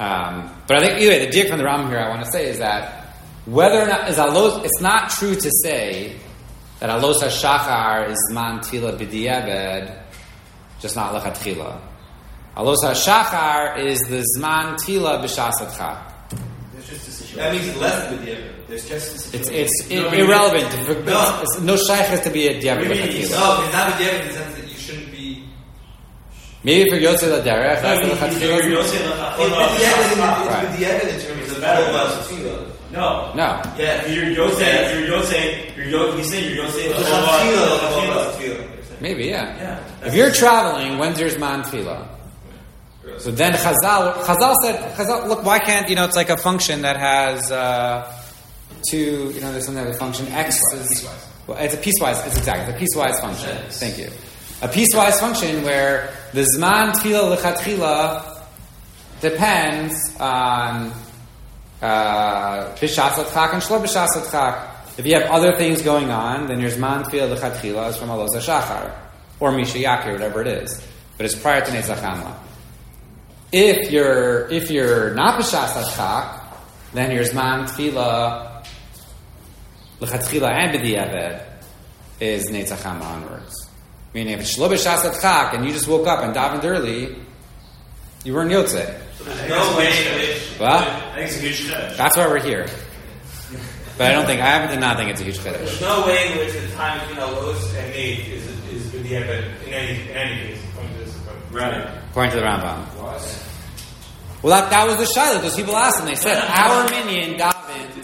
But I think either way, the diak from the Rambam here I want to say is that whether or not it's not true to say that alos hashachar is man tefila b'diavad, just not lechatchila. Alos hashachar is the zman tefila b'shas adchak. That means less than the diavad. There's just It's irrelevant. It's no shaykh has to be a diavad lechatchila. No, it's not a diavad in the sense that you shouldn't be. Maybe for Yotzei L'Derech, that's the lechatchila. It's the diavad in terms of the No. Yeah. You're Yosei. You say you're Yosei. Maybe, yeah. Yeah. If you're traveling, when's your Zman Tefillah? So then Chazal said, look, why can't, it's like a function that has two, there's something that a function X is, well, it's a piecewise, it's a piecewise function. Yes. Thank you. A piecewise function where the Zman Tefillah L'Chatchila depends on B'shas Adchak and Shlo B'shas Adchak. If you have other things going on, then your Zman Tefillah L'Chatchila is from Alos HaShachar, or Misha Yakir, whatever it is. But it's prior to Netzach Hamla. If you're not B'shas Adchak, then your Zman Tefillah L'Chatchila and B'diavad is Netzach Hamla onwards. Meaning if it's Shlo B'shas Adchak and you just woke up and davened early, you weren't Yotzei. There's no way in which. Well, I think it's a huge chiddush. that's why we're here. But I happen to not think it's a huge chiddush. There's no way in which the time between Alos and Nate is with the Evid in any case. According to this approach. Right. According to the Rambam. Well, that was the shaila. Those people asked him. They said, our minion davens.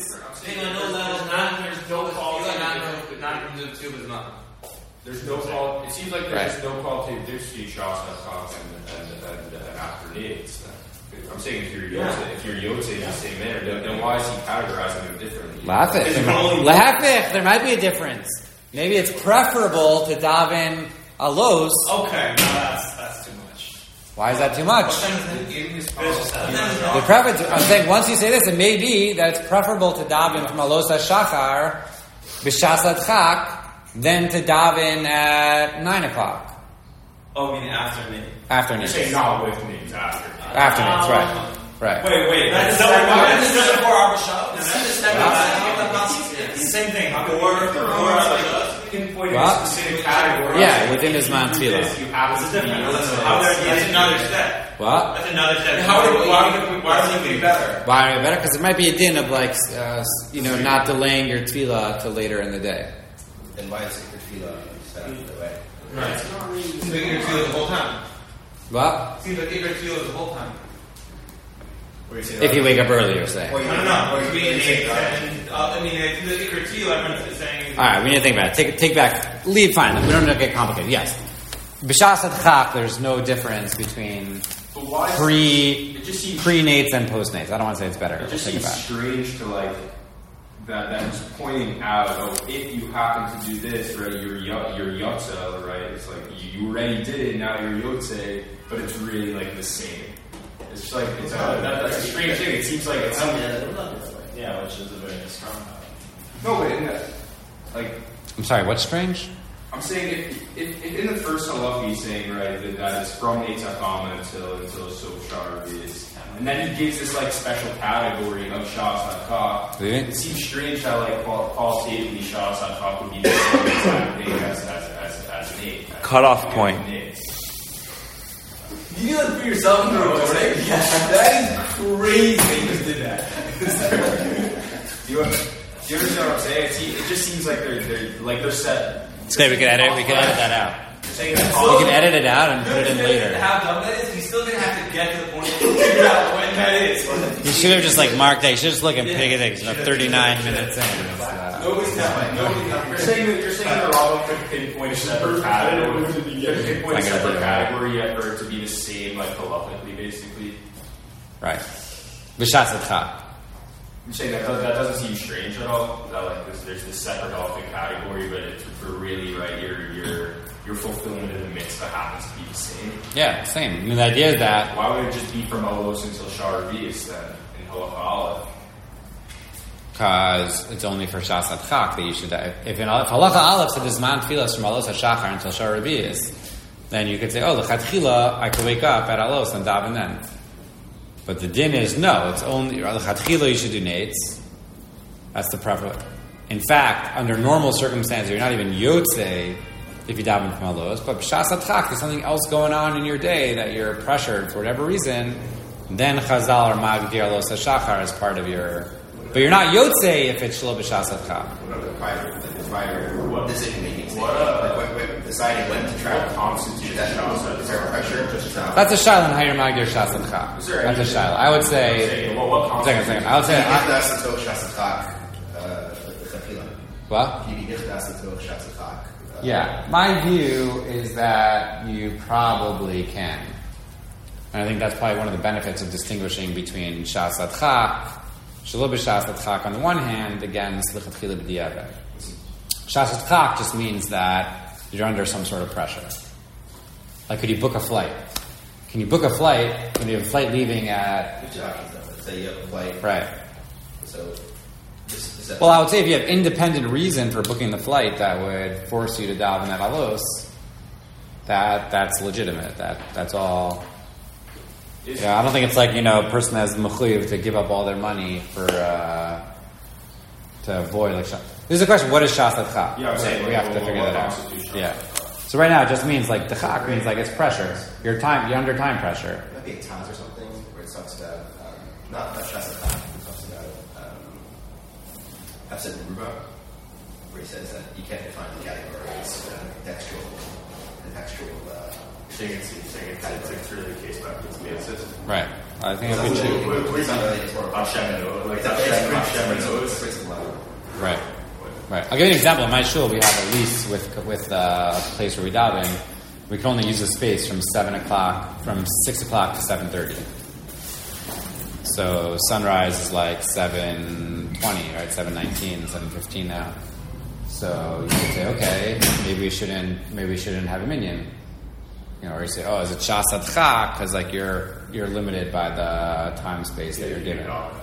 There's no call. It seems like there's no call to between Shas and after needs. I'm saying if you're Yotzei in the same manner, then why is he categorizing them differently? Lahafich, there might be a difference. Maybe it's preferable to daven alos. Okay, no, that's too much. Why is that too much? The preference. I'm saying once you say this, it may be that it's preferable to daven from alos hashachar b'shas adchak than to daven at 9 o'clock. Oh, meaning after me. After You're needs. saying not with needs after. After needs, right. Right. Wait. That's That's before Arba Shabbos. Same thing. Pinpoint What? a specific category. Yeah, within his man tefillah. You have to be. That's another step. What? That's another step. Why would it be better? Why are we better? Because there might be a din of not delaying your tefillah till later in the day. Then why is it tefillah set up the way? Right. Seems like Iker Tefillah the whole time. What? Seems like Iker Tefillah the whole time. If you wake up early, you're saying. Or you- No. or you Being say, eight, I mean, the Iker Tefillah, everyone's saying. All right, we need to think about it. Take back. Leave. Fine. We don't need to get complicated. Yes. B'shas adchak, there's no difference between But why? pre It just seems nates and post nates. I don't want to say it's better. It We'll just think seems about it. strange to that he's pointing out. Oh, if you happen to do this, right, you're yotza, right? It's like you already did it. Now you're yotze, but it's really like the same. It's just like that's a strange thing. It seems like it's Yeah, which is a very strong power. no, but in that, I'm sorry. What's strange? I'm saying if in the first halacha he's saying right that it's from Eitzach Hama until Sof Shar is, and then he gives this special category of Shas HaKach. Really? It seems strange how qualitatively Shas HaKach would be the same exact thing as an eight. Cutoff point. You do that for yourself in the recording? Yeah. That is crazy that you just did that. Do you understand what I'm saying? It just seems like they're set. Okay, we can edit that out. You're saying that You can edit it out and put it in later. How dumb that is, he's still going to have to get to the point to figure out when that is. You should have just marked that. You should just look and pick it. 39 minutes in. Nobody's telling. You're saying they're all pinpoint a separate category. Pinpoint a separate category yet for it to be the same, halachically, basically. Right. B'shas adchak. You're saying that doesn't seem strange at all. That there's this separate halachic category, but it's for really your fulfillment of the mitzvah happens to be the same. Yeah, same. I mean, the idea is that Why would it just be from Alos until Shar Revis then in halacha aleph? because it's only for Shas Adchak that you should. If halacha aleph said this man tefillah from Alos HaShachar until Shar Rebius, then you could say, oh, l'chatchila, I could wake up at Alos and daven then. But the din is no. It's only l'chatchila you should do nates. That's the preference. In fact, under normal circumstances, you're not even yotze if you daven from halos. But b'shas adchak, there's something else going on in your day that you're pressured for whatever reason. Then chazal or magdir halos hashachar is part of your. But you're not yotze if it's shlo b'shas adchak. The prior decision-making stage. Like deciding when to travel. Constitute that is there pressure to travel? That's a shaila on how you're magdir shas adchak. That's a shaila. I would say. Second. I would say. What? Yeah, my view is that you probably can. And I think that's probably one of the benefits of distinguishing between shas adchak, shelo b'shas adchak on the one hand, against l'chatchila b'diavad. Shas adchak just means that you're under some sort of pressure. Like, could you book a flight? Can you book a flight when you have a flight leaving at... Which options, though? Let's say you have a flight. Right. So... Well, I would say if you have independent reason for booking the flight that would force you to daven at halos, that's legitimate. That's all. Yeah, I don't think it's like, a person has mechuyev to give up all their money for to avoid like. This is a question: what is shas adchak? Yeah, I'm saying we have to figure that out. Yeah. So right now it just means like dechak means like it's pressure. You're under time pressure. It might be a Taz or something where it talks about not shas adchak. Hafsid Ruba, where he says that you can't define the category as contextual. It's really a case by case basis. Right. I think it would be. It's not really, it's more of Right. I'll give you an example. In my shul, we have a lease with a place where we daven. We can only use the space from 6 o'clock to 7:30. So sunrise is like 7:20, right? 7:19, 7:15 now. So you could say, okay, maybe we shouldn't have a minyan. Or you say, oh, is it shas adchak? Because like you're limited by the time space that you're given.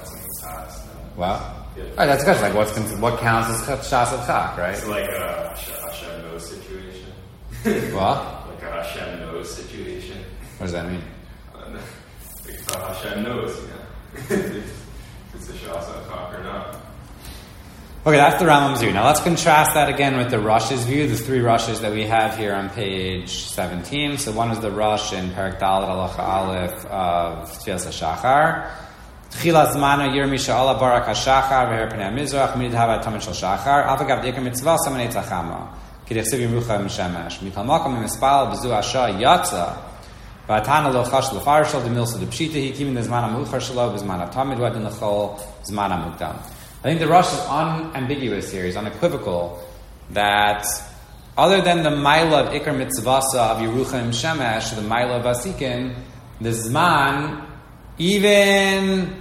Well, right, that's good. Like what counts as shas adchak, right? It's like a Hashem knows situation. What? Like a Hashem knows situation. What does that mean? Like Hashem knows, if it's a shas adchak or not. Okay, that's the Rambam's view. Now let's contrast that again with the Rosh's view, the 3 Roshes that we have here on page 17. So one is the Rosh in Perek Dalet Halacha Aleph of Tfilas HaShachar. Tchila Zmana Yirmi Sha'ala Barak HaShachar V'her Pnei HaMizrach Minid Hava Tamid Shal Shachar Avagav Dikar Mitzvah Samanei Tzachama K'dechsiv Yimrucha M'Shemesh Mikal Makom Mispal B'zu Asha Yatza V'atana Lo Chash L'Far Shal D'Milsa D'Pshita Hikimin D'Zman HaMuchar Shalo B'Zman HaTamid V'adin L'chol Zman HaMukdam. I think the Rosh is unambiguous here. He's unequivocal that other than the Maila of Ikar Mitzvasa of Yeruchim Shemesh, the Maila of Asikin, the Zman, even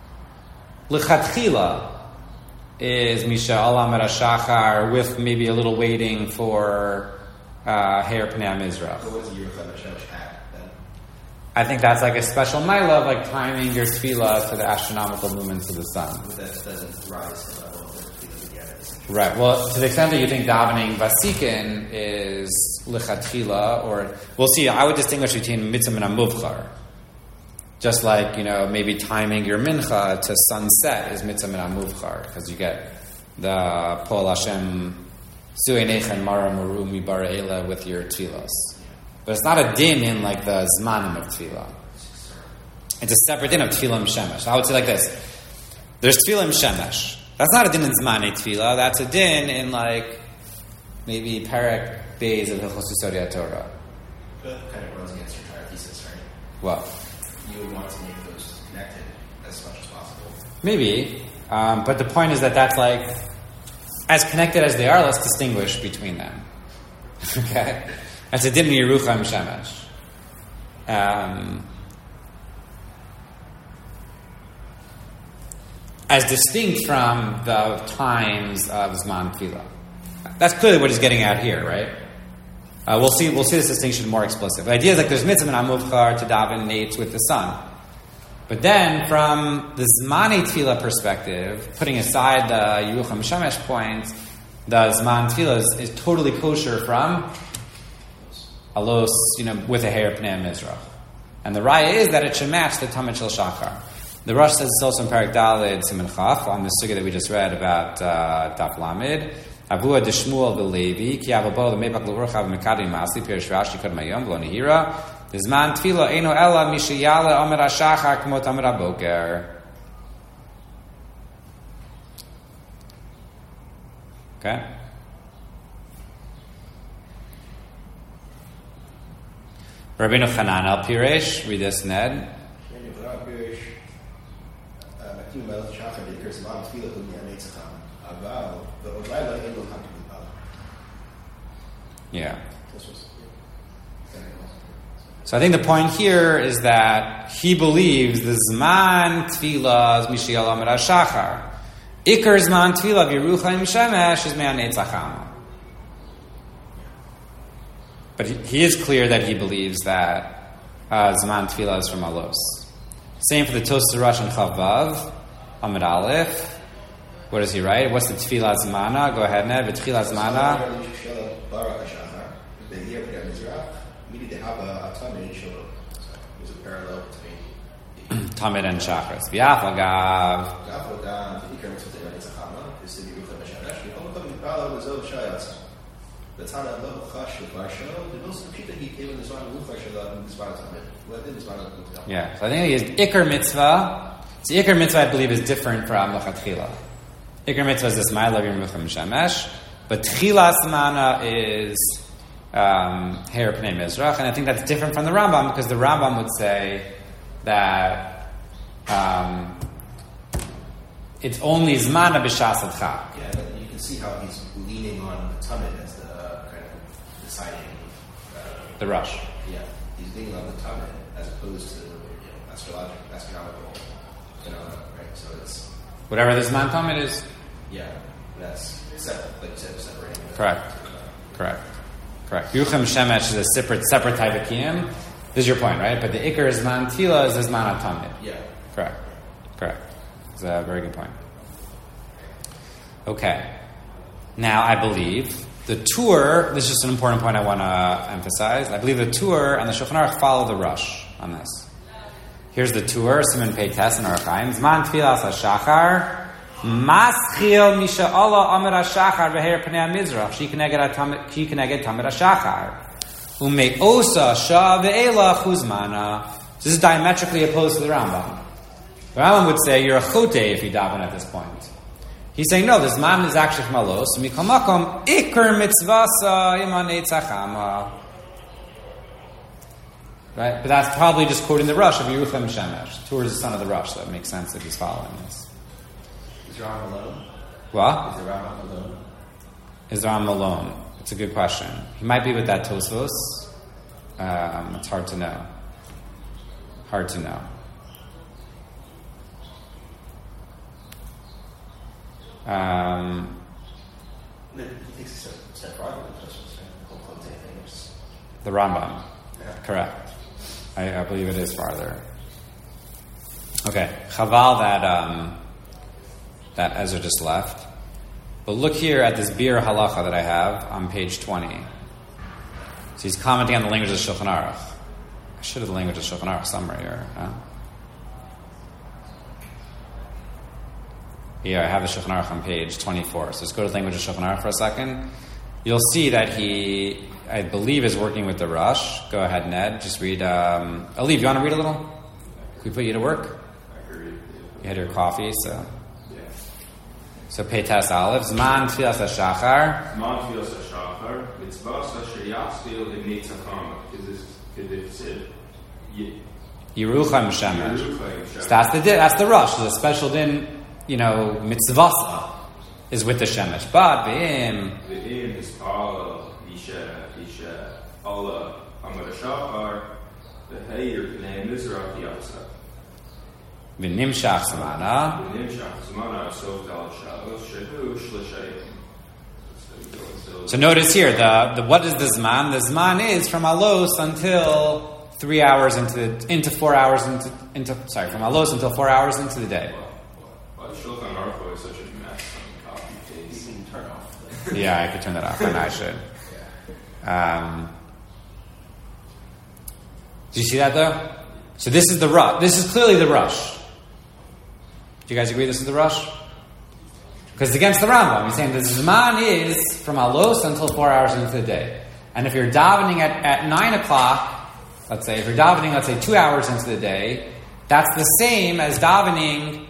L'chatchila, is Misha Alam Shachar with maybe a little waiting for Her Pnei HaMizrach. So what does Yeruchim Shemesh have then? I think that's like a special Maila of like timing your tefillah to the astronomical movements of the sun. But that doesn't rise to the level of the tefillah together. Right. Well, to the extent that you think davening vasikin is lichatchila, or we'll see. I would distinguish between mitzvah and muvchar. Just like maybe timing your mincha to sunset is mitzvah and muvchar, because you get the Pol Hashem Su'ei Nechen Mara Maru Mibar Eila with your tefillos. But it's not a din in like the zmanim of tefillah. It's a separate din of tefillah shemesh. I would say like this: there's tefillah shemesh. That's not a din in zmanei tefillah. That's a din in like maybe Perek Beis of Hilchos Yesodei Torah. That kind of runs against your entire thesis, right? Well, you would want to make those connected as much as possible. Maybe, but the point is that that's like as connected as they are. Let's distinguish between them. Okay. That's a din in Yeruchim Shemesh. As distinct from the times of Zman Tefillah. That's clearly what he's getting at here, right? We'll see this distinction more explicit. The idea is like there's mitzvah and amuvchar to daven nates with the sun. But then from the Zmanei Tefillah perspective, putting aside the Yeruchim Shemesh point, the Zman Tefillah is totally kosher from Alos, with a hair Pnei HaMizrach. And the raya is that it should match the Tamid Shel Shachar. The Rosh says it's also in Parak Daled Siman Chaf on the sugya that we just read about Daf Lamed. Avua de Shmuel Belevi ki avabo the Mebak L'Urchav Mekadi Masli Pirish Rashi Kod Mayom V'lo Nehira Zman Tefila Eino Ela Mishiyala Omer HaShachar K'mot Omer HaBoker. Okay. Rabbeinu Chanan al Piresh, read this, Ned. Yeah. So I think the point here is that he believes the Zman Tefillah is Mishiel Amar HaShachar. Iker Zman Tefillah V'Yeruchayim Shemesh is Me'anei Tzachama. But he is clear that he believes that Zman Tefillah is from Alos. Same for the Tosfos Rosh and Chavav, Amud Aleph. What does he write? What's the Tefillah Zmana? Go ahead, Ned. Tefillah Zmana. There's a parallel between Tamid and Shachar. V'Yafagav. Yeah, so I think he is Iker Mitzvah. So Iker Mitzvah, I believe, is different from Lechatchila. Iker Mitzvah is this Ma'alav Yeruchim Shemesh, but Tchilas Mana is Her Pnei Mizrach, and I think that's different from the Rambam, because the Rambam would say that it's only Zmana B'Shas Adcha. Yeah, but you can see how he's leaning on the Tamid as the kind of deciding The Rush. Yeah, he's leaning on the Tamid as opposed to astronomical phenomena, right? So it's Whatever the Zman Tamid is. yeah, that's separate, like you said, separating. Correct. Yeruchim Shemesh is a separate type of kiyum. This is your point, right? But the Iker Zman Tefillah is the Zman Tamid. Yeah. Correct. It's a very good point. Okay. Now, I believe the Tur, this is just an important point I want to emphasize. I believe the Tur and the Shulchan Aruch follow the Rush on this. Here's the Tur, Siman Pei Tes in Aruch Chaim. Zman Tfilas HaShachar, Maschil Misha'Allah Amir HaShachar V'her Pnei HaMizrach, Shi Keneged Tamid HaShachar. Ume'osa Shah Ve'ela Chuzmana. This is diametrically opposed to the Rambam. The Rambam would say you're a chote if you daven at this point. He's saying no, this man is actually from Alos. Mikol makom Iker Mitzvasa Imanei Tzachama. Right? But that's probably just quoting the Rush of Yeruchim Shemesh. Tur is the son of the Rush, so that makes sense if he's following this. Is the Rambam alone? What? Is the Rambam alone? Is the Rambam alone? It's a good question. He might be with that Tosfos. It's hard to know. He thinks he's a step farther than Tosfos, right? The whole Kote thing is... The Rambam. Yeah. Correct. I believe it is farther. Okay. Chaval that Ezra just left. But look here at this Bir Halacha that I have on page 20. So he's commenting on the language of Shulchan Aruch. I should have the language of Shulchan Aruch somewhere here. Huh? Here, I have the Shulchan Aruch on page 24. So let's go to the language of Shulchan Aruch for a second. You'll see that he, I believe, is working with the Rush. Go ahead, Ned. Just read. Aliv, you want to read a little? Can we put you to work? I can read. You had your coffee, so... Yeah. So Peitas Aleph, Zman Tfilas HaShachar. Zman Tfilas HaShachar, Mitzvah Asher Yatzil Ibnei Tzachama. Yeruchim Shemesh. So that's the Rush. There's a special din, Mitzvasa is with the Shemesh. But V'im is Pala, Isha, Allah, Amar HaShachar, V'heir Pnei Mizrach Yatsa. V'nimshach Zmana. So notice here, the what is the Zman? The Zman is from Alos until 3 hours into 4 hours from Alos until 4 hours into the day. Why is Shulchan Aruch such a mess on copy paste? You can turn off. Yeah, I could turn that off. I know I should. Do you see that though? So this is the rush. This is clearly the rush. Do you guys agree this is the rush? Because it's against the Rambam. He's saying the Zman is from Alos until 4 hours into the day. And if you're davening at 9 o'clock, let's say, if you're davening, 2 hours into the day, that's the same as davening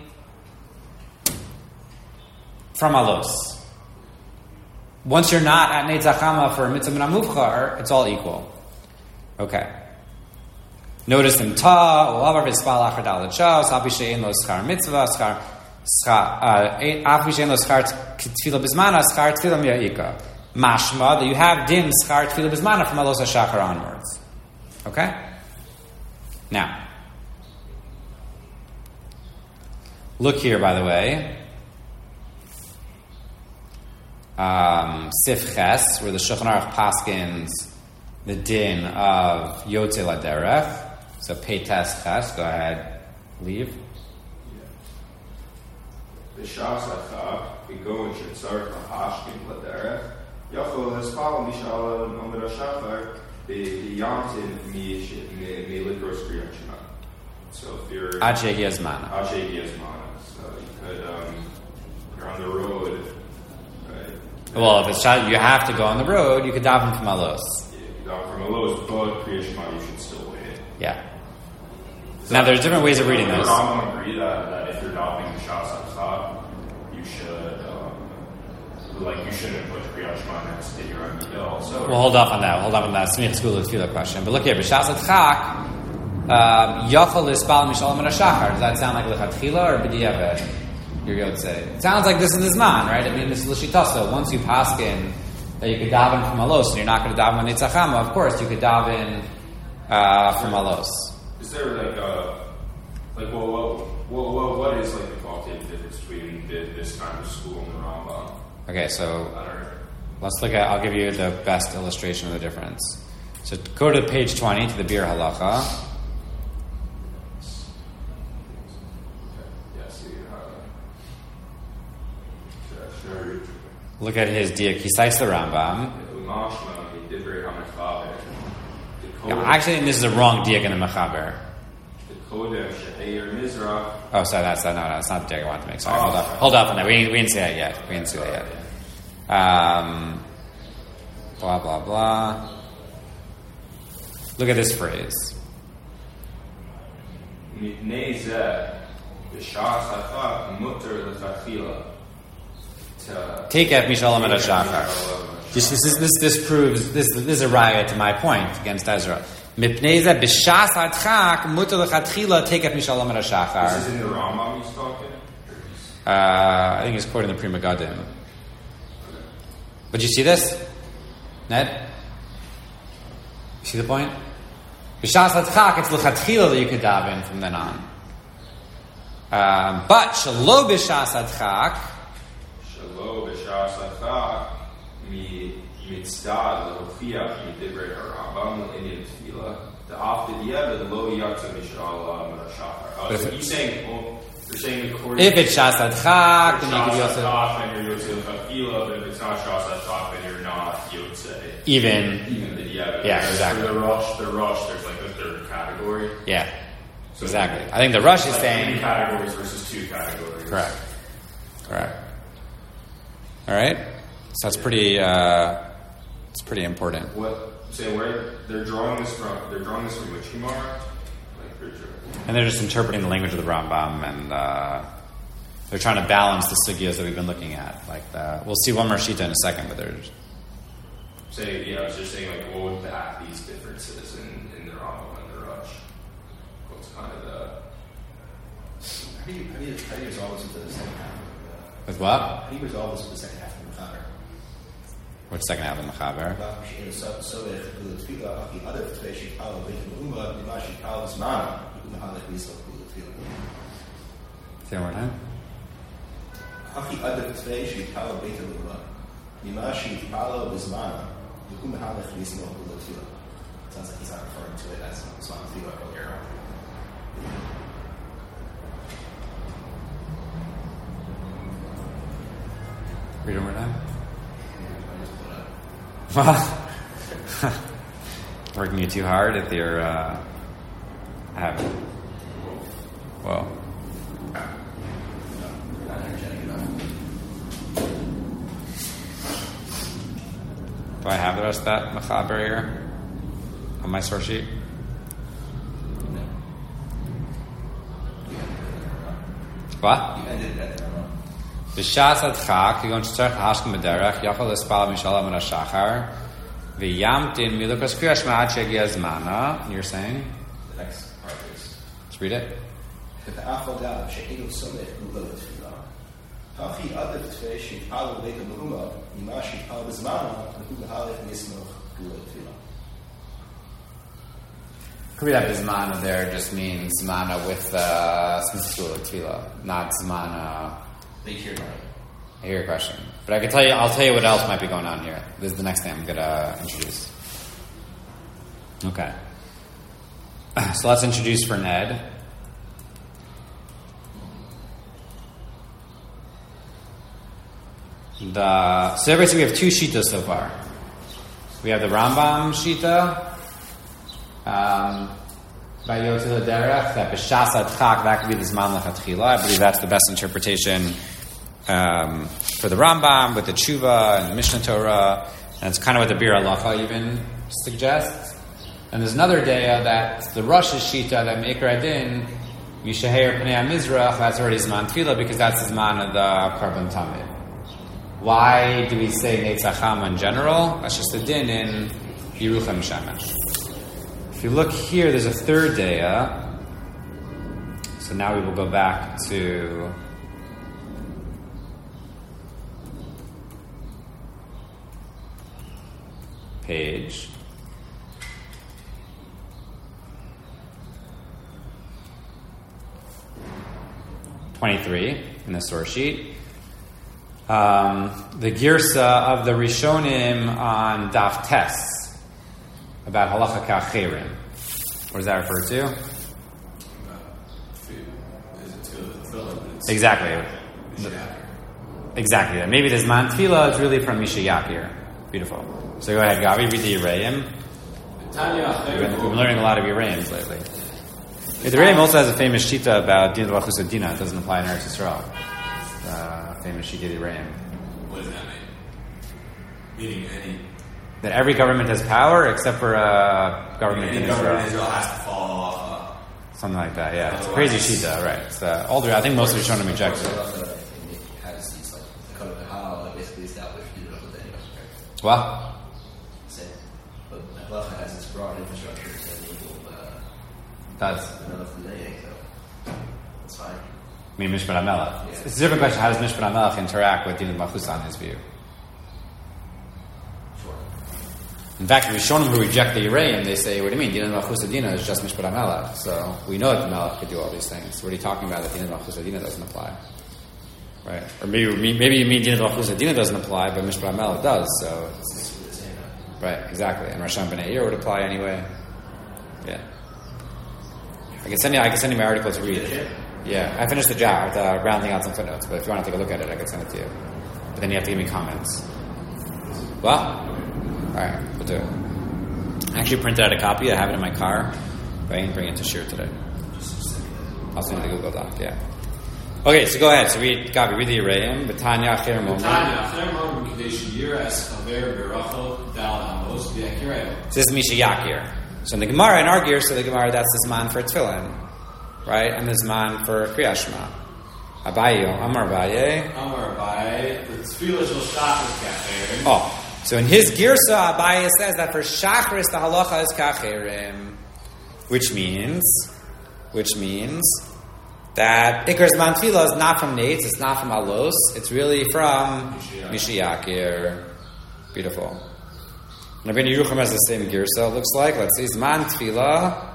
from Alos. Once you're not at Netzach Hama for Mitzvah Min HaMuvchar, it's all equal. Okay. Notice in Ta, Olavar V'Spal Achar Dalet Shas, Afi She'en Lo Schar Mitzvah, Afi She'en Lo Schar Tefillah B'Zmana, Schar Tefillah Mi'a'ika. Mashma, that you have din Schar Tefillah B'Zmana from Alos HaShachar onwards. Okay? Now, look here, by the way. Sif Ches, where the Shulchan Aruch paskins the din of Yotze Laderech. So Peites Ches, go ahead, leave. B'shas hachak, v'go and shetzar hashkin laderech, yachol hespal mishala omer hashachar, b'yantin mi'likros kriyat shema. So if you're... Ad she'egia zmana. Ad she'egia zmana. So you could, you're on the road, right? Well, if it's you have to go on the road, you could daven from Alos. Yeah, you could daven from Alos, but kriyat shema, you should still wait. Yeah. So now, there's different ways of reading this. The Rambam agree that if you're davening b'shas hachak, you should, you shouldn't put kriyat shema next to your MBL. So We'll hold off on that. Smiach Skula Tefillah question. But look here, b'shas hachak, yachol lispal mishalom and hashachar. Does that sound like lechatchila or b'diavad? You're going to say. It sounds like this is the Zman, right? I mean, this is l'shitasa. Once you paskin that you could daven from Alos, and you're not going to daven on Netzach Hama, of course, you could daven from Alos. Is there what is the qualitative difference between this kind of school and the Rambam? Okay, so let's look at. I'll give you the best illustration of the difference. So go to page 20 to the Bir Halacha. Look at his diak. He cites the Rambam. Actually, this is a wrong diak in the Mechaber. Oh, sorry, that's not the diak I want to make. Sorry, hold up on that. We didn't see that yet. Blah blah blah. Look at this phrase. Take F Mishalom and Hashachar. This proves this is a raya to my point against Ezra. Mipneza b'shas hadchak mutar lechatchila take F Mishalom and Hashachar. This is in the Rambam he's talking. I think he's quoting the Pri Megadim. But you see this, Ned? You see the point? B'shas hadchak, it's lechatchila that you could daven from then on. But shalo b'shas hadchak. Shalo b'shas hadchak mitzad lehofiach midivrei harambam l'inyan tefillah the after the lo yatsa mishalah merashachar. So you're saying according if it's shas hadchak, then you could also and you're yotze l'chafila, but if it's not shas hadchak, then you're not yotze. Even the diavad. Yeah, exactly. For the rush, there's like a third category. Yeah, so exactly. I think the rush is saying 3 categories versus 2 categories. Correct. All right. So that's pretty. It's pretty important. Where they're drawing this from? They're drawing this from which Gemara? And they're just interpreting the language of the Rambam, and they're trying to balance the sugyas that we've been looking at. We'll see one more shita in a second, but there's. I was just saying, what would back these differences in the Rambam and the Rush? What's kind of the... How do you resolve this with the second half? With what? How do you resolve this with the second half of the Mechaber? Which second half of the Mechaber? Say one more time. Sounds like he's not referring to it as Swan Tefillah earlier. Read one more time. Working you too hard at your I have it. Whoa. Not energetic enough. Do I have the rest of that Mechaber here on my source sheet? What? You ended that there, no? B'shas adchak, you're going to start hashkem b'derech, yachol espal mishalom and hashachar, v'yamtin milukas kriyas ma'ad shegia zmana. You're saying? The next part is. Let's read it. העבודה שאילו סומך גבול לתפילה. הכי עדף תפילה שהתפעל בבית המהומה, ממה שהתפעל בזמנו, והוא להלך מסמוך גבול לתפילה. Could be that Zmana there just means Zmana with Smithsula Tefillah, not Zmana. They hear about it. I hear your question. But I'll tell you what else might be going on here. This is the next thing I'm going to introduce. Okay. So let's introduce for Ned. So basically we have two shitas so far. We have the Rambam shita, by Yotzil Derech, that b'shas adchak, that could be the Zman lechatchila. I believe that's the best interpretation for the Rambam with the Tshuva and the Mishnah Torah, and it's kind of what the Bir Halacha even suggests. And there's another daya that the Rosh shita that Meikar Adin Mishaher Pnei HaMizrach, that's already Zman Tefillah because that's the Zman of the Karban Tamid. Why do we say Neitzachama in general? That's just a din in Yerucham Shemesh. If you look here, there's a third daya. So now we will go back to page 23 in the source sheet. The girsa of the Rishonim on Daf Tes about halacha ka'acherim. What does that refer to? Exactly. Exactly. Maybe this man tefillah is really from Misha Yakir. Beautiful. So go ahead, Gabi, read the Yereim. We've been learning a lot of Yereims lately. The Yereim also has a famous shita about din v'achus adina. It doesn't apply in Eretz Yisrael. Famous shita Yereim. What does that mean? Meaning any... That every government has power except for government in Israel. Israel has to fall off. Something like that, yeah. It's a crazy shita, right. It's older. I think most of the Rishonim reject it. Has these, like, the code of the Hal, like, basically established in the anyway, right? Well, But Halacha has this broad infrastructure that will that's... enough than anything, so that's fine. I mean, Mishpat HaMelech. It's a different question. How does Mishpat HaMelech interact with Din Malchus on his view? Sure. In fact, the Rishonim who reject the Yereim, they say, what do you mean? Din Malchus Adina is just Mishpat HaMelech. So we know that the Melech could do all these things. What are you talking about that Din Malchus Adina doesn't apply? Right? Or maybe you mean Din Malchus Adina doesn't apply, but Mishpat HaMelech does. So it's right, exactly. And Rasham B'nai Yair would apply anyway. Yeah. I can send you my article to read. Yeah, I finished the job, rounding out some footnotes, but if you want to take a look at it, I can send it to you. But then you have to give me comments. Well, alright, we'll do it. I actually printed out a copy, I have it in my car, but I didn't bring it to Shir today. I'll send you the Google Doc, yeah. Okay, so go ahead, so read the Yereim, B'tanya Acher Momim. So this is Misha Yakir. So in the Gemara, in our gear, so the Gemara, that's this man for Tefillin. Right? And this man for Kriyas Shema. Abaye, Amar Abaye. The tefillah shel shachris ka'acherim. Oh, so in his girsa, Abaye says that for Shachris the halacha is ka'acherim, which means that Ikar Zman Tefillah is not from Nates, it's not from Alos, it's really from Mishiyakir. Beautiful. Rabbi Yerucham has the same girsa. It looks like. Let's see, Zman Tefillah.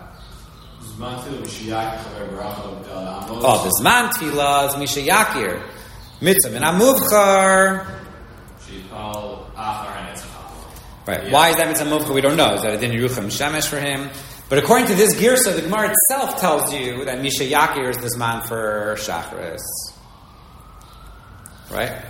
Oh, the Zman Tefillah is Misha Yakir. Mitzvah and Amuvchar. Right. Why is that Mitzvah Amuvchar? We don't know. Is that a din Yerucham Shemesh for him? But according to this Girsa, the Gemara itself tells you that Misha Yakir is the Zman for Shachris. Right?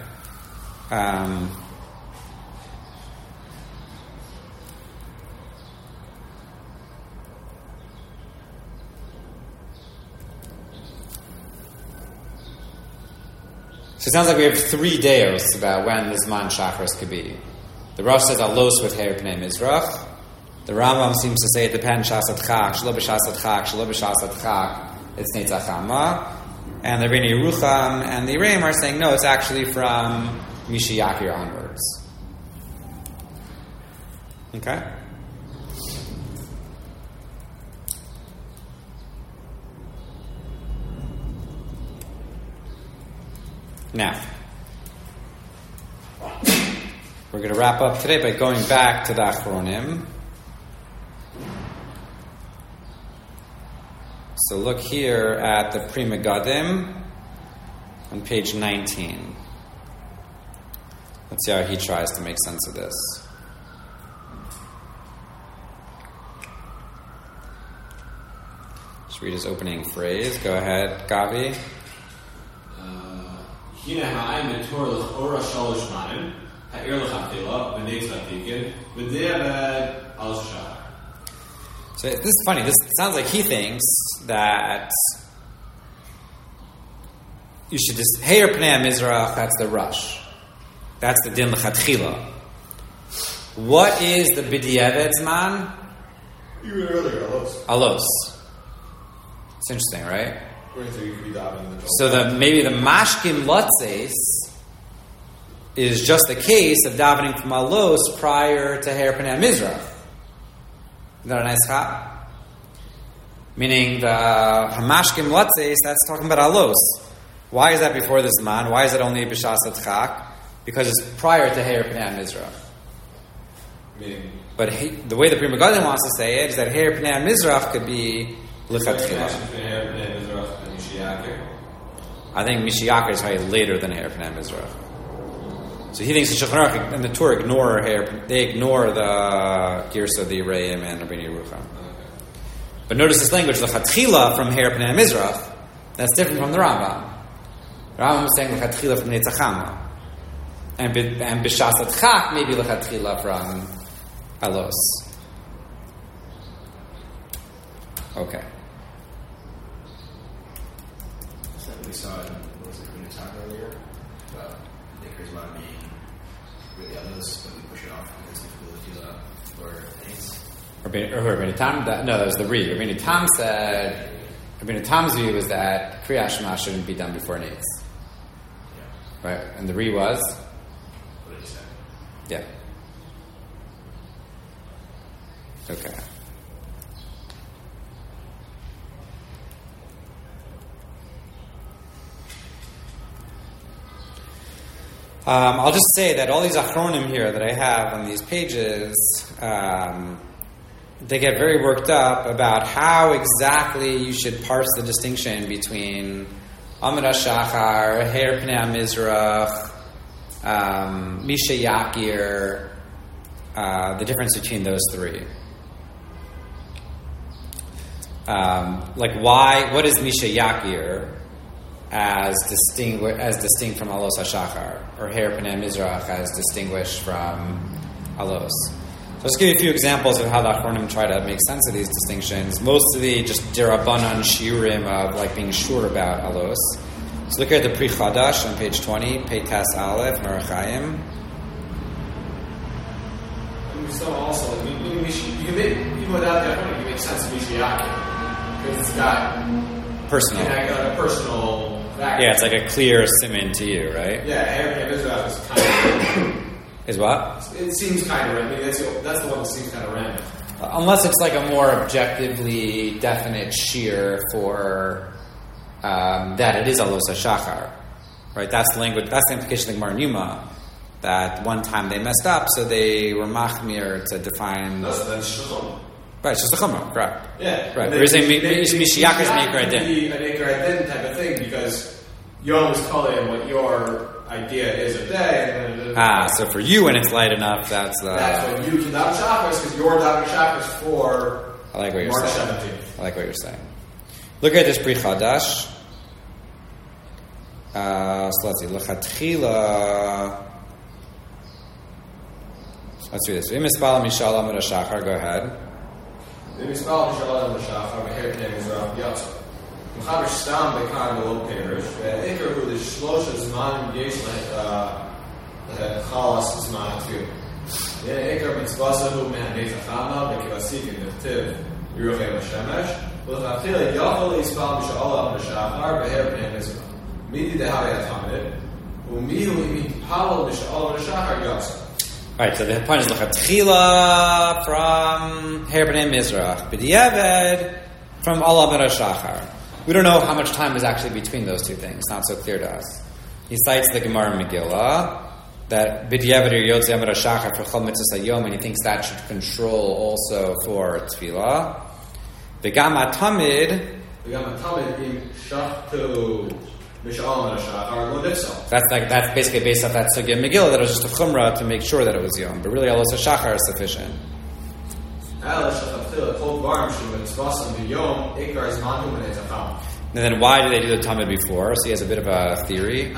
it sounds like we have 3 deos about when the Zman Shacharis could be. The Rosh says Alos with Heir Pnei Mizrach. The Rambam seems to say it depends Shasat Chak, Shlo B'Shasat Chak, Shlo B'Shasat Chak, it's Neitzach Hama. And the Rebbeinu Yerucham and the Reim are saying, no, it's actually from Mishiyakir onwards. Okay? Now, we're going to wrap up today by going back to the Achronim. So look here at the Pri Megadim on page 19. Let's see how he tries to make sense of this. Let's read his opening phrase. Go ahead, Gavi. So this is funny. This sounds like he thinks that you should just Heir Pnei Mizrach. That's the rush. That's the din l'chatchila. What is the b'diavad zman? You were earlier, Alos. Alos. It's interesting, right? You could be davening the So maybe the mashkim lotzes is just the case of davening from Alos prior to Heir Pnei Mizrach. Is that a nice chap? Meaning the Hamashkim Latzes, that's talking about Alos. Why is that before the Zman? Why is it only B'Shasat Chak? Because it's prior to Heir Pnei Mizrach. But the way the Pri Megadim wants to say it is that Heir Pnei Mizrach could be L'Chatchila. I think Mishiyakir is probably later than Heir Pnei Mizrach. So he thinks the Shulchan Aruch and the Torah ignore the Girsa of the Reim and Rebbeinu Yerucham. Okay. But notice this language, the Chatchila from Heir Pnei Mizrach, that's different from the Rambam. The Rambam is saying the Chatchila from Neitzach Hama. And B'Shasat Chak maybe the Chatchila from Alos. Okay. So we saw it, was it when we talked earlier about Nickers not being really Alos, but we push it off because we feel or things. Rabbeinu Tam, no, that was the Re. Rabbeinu Tam said, Rabbeinu Tam's view was that Kriyat Shema shouldn't be done before Nates. Yeah. Right? And the Re was? What did he say? Yeah. Okay. I'll just say that all these achronim here that I have on these pages, they get very worked up about how exactly you should parse the distinction between Amud HaShachar, Heir Pnei Mizrach, Misha Yakir, the difference between those three. What is Misha Yakir as distinct from Alos HaShachar, or Heir Pnei Mizrach as distinguished from Alos? So I'll just give you a few examples of how the Achronim try to make sense of these distinctions. Mostly just derabanan shiurim of being sure about Alos. So look at the Pri Chadash on page 20, Peitas Aleph, Merachayim. And so also, you can make, even without that point, you can make sense of Mishiyaki. Because it's got personal. A personal factor. Yeah, it's like a clear siman to you, right? Yeah, Heir Pnei Mizrach is kind of... Is what? It seems kind of random. That's the one that seems kind of random. Unless it's like a more objectively definite shear for that it is Alos HaShachar, right? That's the language. That's the implication of Gemara Numa, that one time they messed up, so they were machmir to define. No, so that's shachom. Right, it's just a chumrah, correct? Yeah, right. We're saying Mishiyakir's maker adin. An maker adin type of thing because you always call it what your idea is a day. So for you, when it's light enough, that's when you can daven chakras because you're davening chakras for I like what you're March saying. 17th. I like what you're saying. Look at this Pri Chadash. So let's see. L'chatchila. Let's read this. V'imispal mishal amud HaShachar. Go ahead. V'imispal mishal amud HaShachar. V'heir Pnei Mizrach b'yatzah. מחבר סתם בכאן ולא פרש, והעיקר הוא לשלוש הזמן יש חלס זמן תפילה. העיקר מצווה זהו מהבית החמה, וכבסיק נכתב ירוחי השמש, ולכתחילה יכול להספל בשאלה בשחר בהר פני מזרח. מידי דהרי התמד, ומיהו אם יתפלל בשאלה בשחר יוצא. Alright, so the point is L'chatchila from Her B'nai Mizrach, B'diavad from Olam Shachar. We don't know how much time is actually between those two things. Not so clear to us. He cites the Gemara Megillah that B'diavad or Yotze Amar Shachar for Chol Mitzvah Yom, and he thinks that should control also for Tefillah. V'gam Atamid im Shachtu. That's basically based off that Sugya Megillah that it was just a chumrah to make sure that it was Yom, but really Alos HaShachar is sufficient. And then why do they do the Tamid before? So he has a bit of a theory.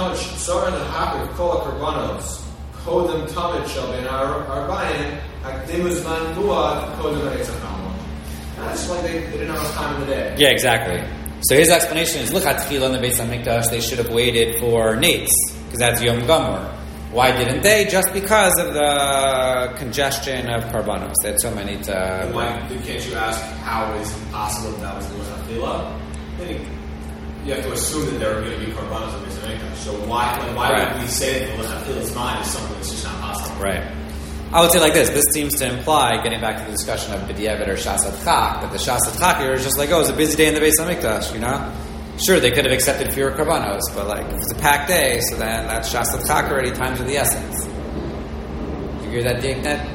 That's like they didn't have enough time in the day. Yeah, exactly. So his explanation is, look, L'chatchila in the Beis HaMikdash, they should have waited for Nates, because that's Yom Gomor. Why didn't they? Just because of the congestion of Karbanos. They had so many to... Why can't you ask how is it possible that was the L'chatchila? I think you have to assume that there are going to be Karbanos in the Beis HaMikdash. So why would we say that the L'chatchila's mind is something that's just not possible? Right. I would say like this seems to imply, getting back to the discussion of B'diavad or Shas Chak, that the Shas Chak here is just like, oh, it was a busy day in the Beis HaMikdash, you know? Sure, they could have accepted fewer Karbanos, but like, if it's a packed day, so then that's Shas Chak already, times of the essence. You hear that, Diaknet?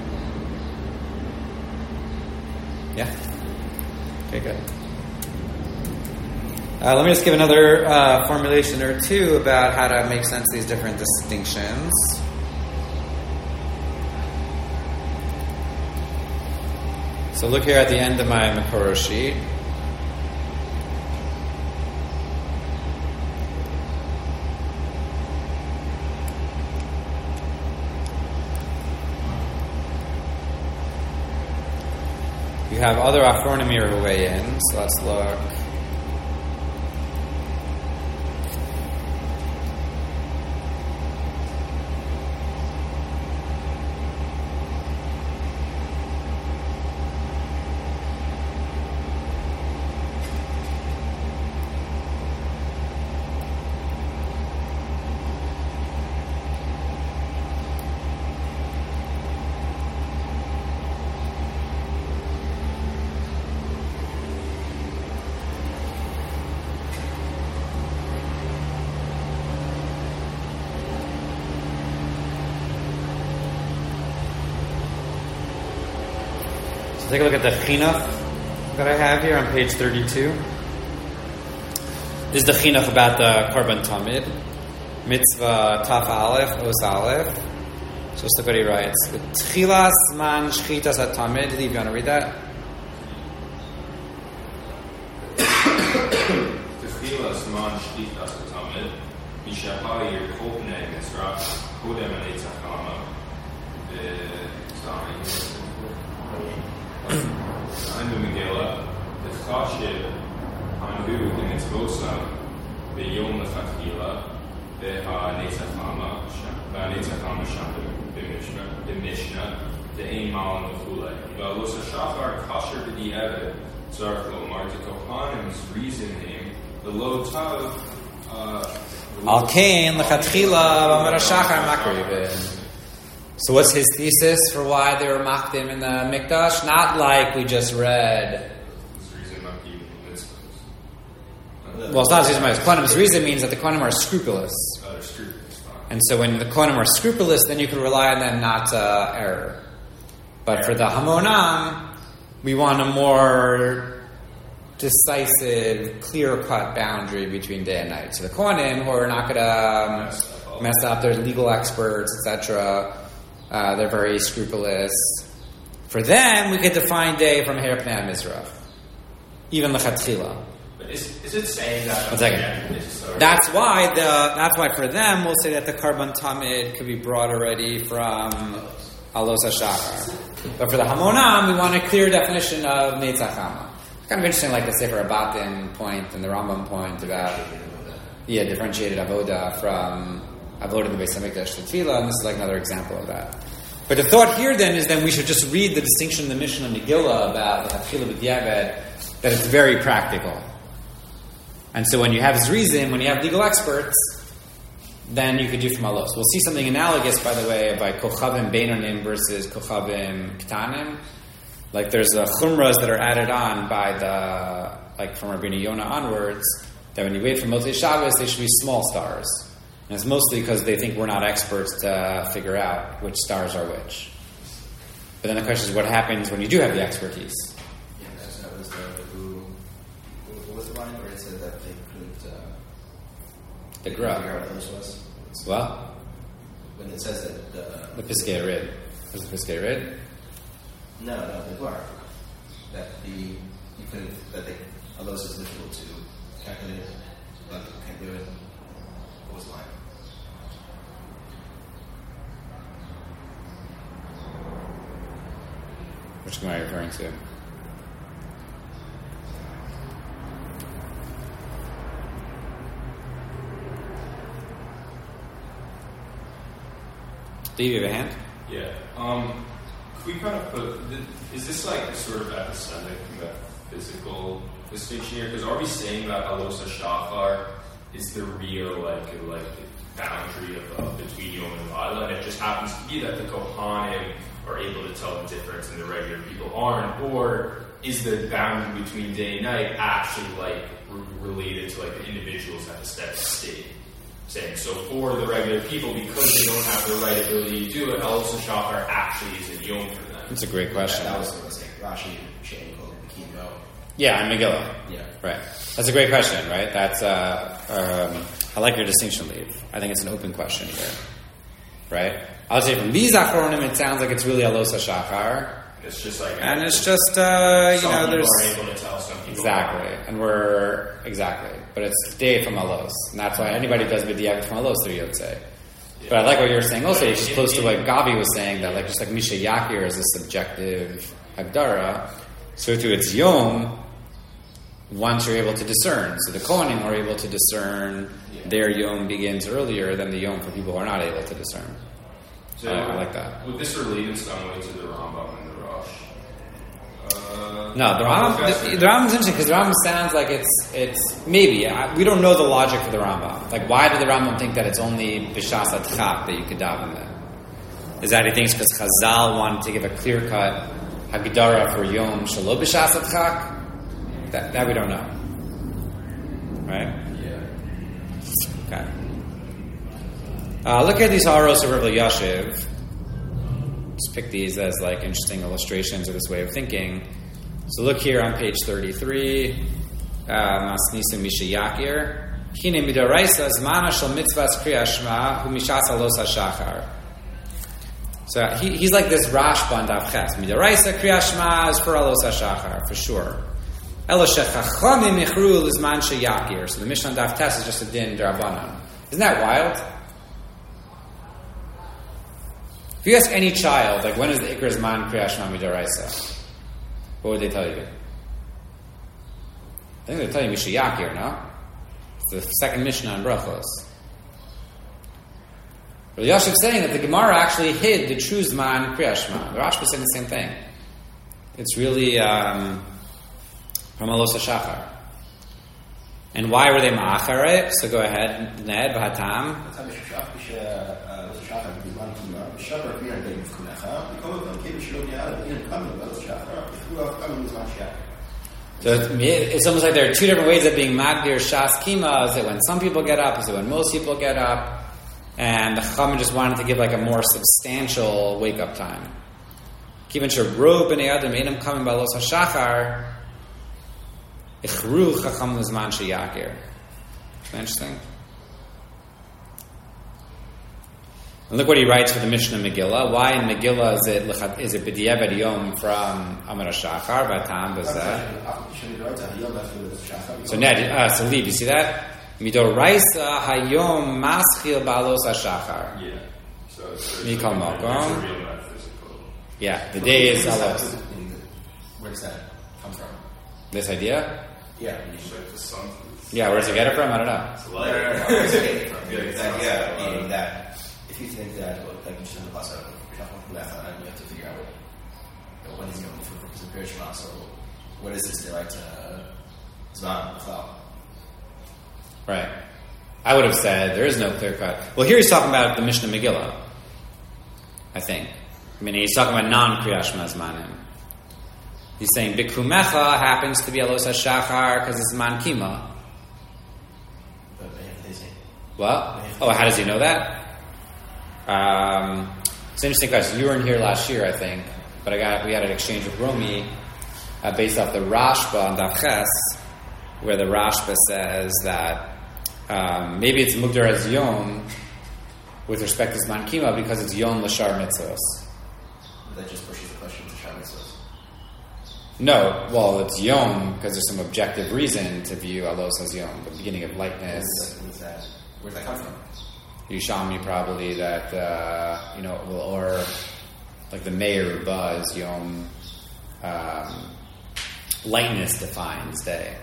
Yeah? Okay, good. Let me just give another formulation or two about how to make sense of these different distinctions. So look here at the end of my Makoro sheet. You have other Achronim who weigh in, so let's look. Take a look at the chinuch that I have here on page 32. This is the chinuch about the Korban Tamid. Mitzvah Taf Aleph, Os Aleph. So let's look what he writes. The Tchilas Man Shchitas HaTamid. Lee, you want to read that? Tchilas Man Shchitas HaTamid. Mishahar Yerkopne Mizrach. Kodem Anitzachama. Andu Megillah, the Chashib, Andu, the Mitzvosa, the Yom L'chatchila, the Ha-Netzachama, the Mishnah, the Ein Mal and the Chulei. V'alos HaShachar, Kasher B'di'evet, Zarch Lomar, the Kohanim's reasoning, the Lo Tav, Al Kain, L'chatchila, V'amar HaShachar, Makribin. So what's his thesis for why they were makdim in the Mikdash? Not like we just read. Well, it's not Zizim Kohanim. His reason means that the Kohanim are scrupulous. And so when the Kohanim are scrupulous, then you can rely on them not to err. But for the Hamonam, we want a more decisive, clear-cut boundary between day and night. So the Kohanim, who are not going to mess up, they're legal experts, etc., they're very scrupulous. For them, we could define day from Her Pnei Mizrach, even L'chatchila. But is it saying that? 1 second. That's why for them we'll say that the Karban Tamid could be brought already from Alos HaShachar. But for the Hamonam, we want a clear definition of Netzachama. Kind of interesting, like the Sefer Abatim point and the Rambam point about differentiated avoda from avoda in the Beis Hamikdash to tefillah, and this is like another example of that. But the thought here then is we should just read the distinction in the Mishnah Megillah about the Hatchila B'Diavad, that it's very practical. And so when you have Zrizim, when you have legal experts, then you could do from alos. We'll see something analogous, by the way, by Kochavim Beinonim versus Kochavim Ktanim. Like there's chumras that are added on by from Rabbeinu Yonah onwards, that when you wait for Motzei Shabbos, they should be small stars. And it's mostly because they think we're not experts to figure out which stars are which. But then the question is, what happens when you do have the expertise? Yeah, that was what was the line where it said that they couldn't... The Gra. figure out what this was? What? When it says that... The Piskei Rid. Was the Piskei Rid? No, the Gra. Although it's difficult to calculate it, but you can do it. What was the line? Which one are you referring to? Do you have a hand? Yeah. Could we kind of put... Is this like a sort of epistemic metaphysical distinction here? Because are we saying that Alos HaShachar is the real boundary of between Yom and Laila, and it just happens to be that the Kohanim are able to tell the difference and the regular people aren't? Or is the boundary between day and night actually related to the individuals at the step state? Saying, so for the regular people, because they don't have the right ability to do it, Alos HaShachar actually is a Yom for them. That's a great question. That was the mistake. Rashi, Shane called it the Kimo. Yeah, and Megillah. Yeah. Right. That's a great question, right? That's I like your distinction, Leave. I think it's an open question here. Right? I would say from these Achronim, it sounds like it's really Alos HaShachar. It's just and it's just, some people there's... are able to tell, some people Exactly. But it's day from Alos. And that's why anybody does B'diavad from Alos, they're Yotzei. Yeah. But I like what you're saying also. It's just close to what Gabi was saying, that just like Misha Yakir is a subjective Hagdara, so too it's Yom, once you're able to discern. So the Kohanim are able to discern, their Yom begins earlier than the Yom for people who are not able to discern. So I like that. Would this relate in some way to the Rambam and the Rosh? No, the Rambam is interesting because the Rambam sounds like it's maybe. We don't know the logic for the Rambam. Like, why did the Rambam think that it's only B'shas Adchak that you could daven then? Is that he thinks because Chazal wanted to give a clear-cut Hagdara for Yom Shelo B'shas Adchak? That we don't know. Right? Yeah. Okay. Look at these Haros of Rav Yashiv. Just pick these as interesting illustrations of this way of thinking. So look here on page 33. Masnisa Misha Yakir. Hine midaraisa zmana shel mitzvahs kriyas shema hu mishas alos hashachar. So he's like this Rashba on Daf Ches. Midaraisa kriyas shema is for alos hashachar, for sure. Elo shechachamim ichru l'zman sheyakir. So the Mishnah on Daf Tes is just a din d'Rabbanan. Isn't that wild? If you ask any child, when is the Ikar Zman Kriyas Shema Midaraisa? What would they tell you? I think they'd tell you Misha Yakir, no? It's the second Mishnah on Brachos. But Yashiv's saying that the Gemara actually hid the true Zman Kriyas Shema. The Rashba is saying the same thing. It's really from Alos HaShachar. And why were they ma'achare? So go ahead, Ned, V'hatam. So it's almost like there are two different ways of being Magdir Shas Kima. Is it when some people get up? Is it when most people get up? And the Chachamim just wanted to give a more substantial wake-up time. Kivan Sherro B'nei Adam Einam Kamim B'Alos HaShachar Ichru Chacham L'Zman Sheyakir. Isn't that interesting? And look what he writes for the Mishnah Megillah. Why in Megillah is it B'diavad Yom from Amar HaShachar? V'atam B'zeh. So Ned, so Leave, you see that? Midoraisa Hayom Maschil B'Alos HaShachar. Yeah. So it's Mikal Malkom. real metaphysical. Yeah, the day is Alos. Where does that come from? This idea? Yeah. Like the sun. Yeah, where does it get it from? I don't know. Where does it get it from? Meaning that if you think that, like you said in the class, you have to figure out when he's going for because of Pirishma. So, what is this direct Zman Cloud? Right. I would have said there is no clear cut. Well, here he's talking about the Mishnah Megillah, I think. I mean, he's talking about non-Kriyat Shema Zmanim. He's saying Bikumecha happens to be Alos HaShachar because it's Zman Kima. What? Oh, how does he know that? It's an interesting question. You weren't here last year, I think, but we had an exchange with Romy based off the Rashba on Daf Ches, where the Rashba says that maybe it's Mugdar as Yom with respect to Zman Kima because it's Yom L'Shar Mitzvos. That just pushes the question to Shar Mitzvos. No, well, it's Yom because there's some objective reason to view Alos as Yom, the beginning of lightness. Where's that come from? Yushami probably that, or like the Meir Ruba is Yom, lightness defines day.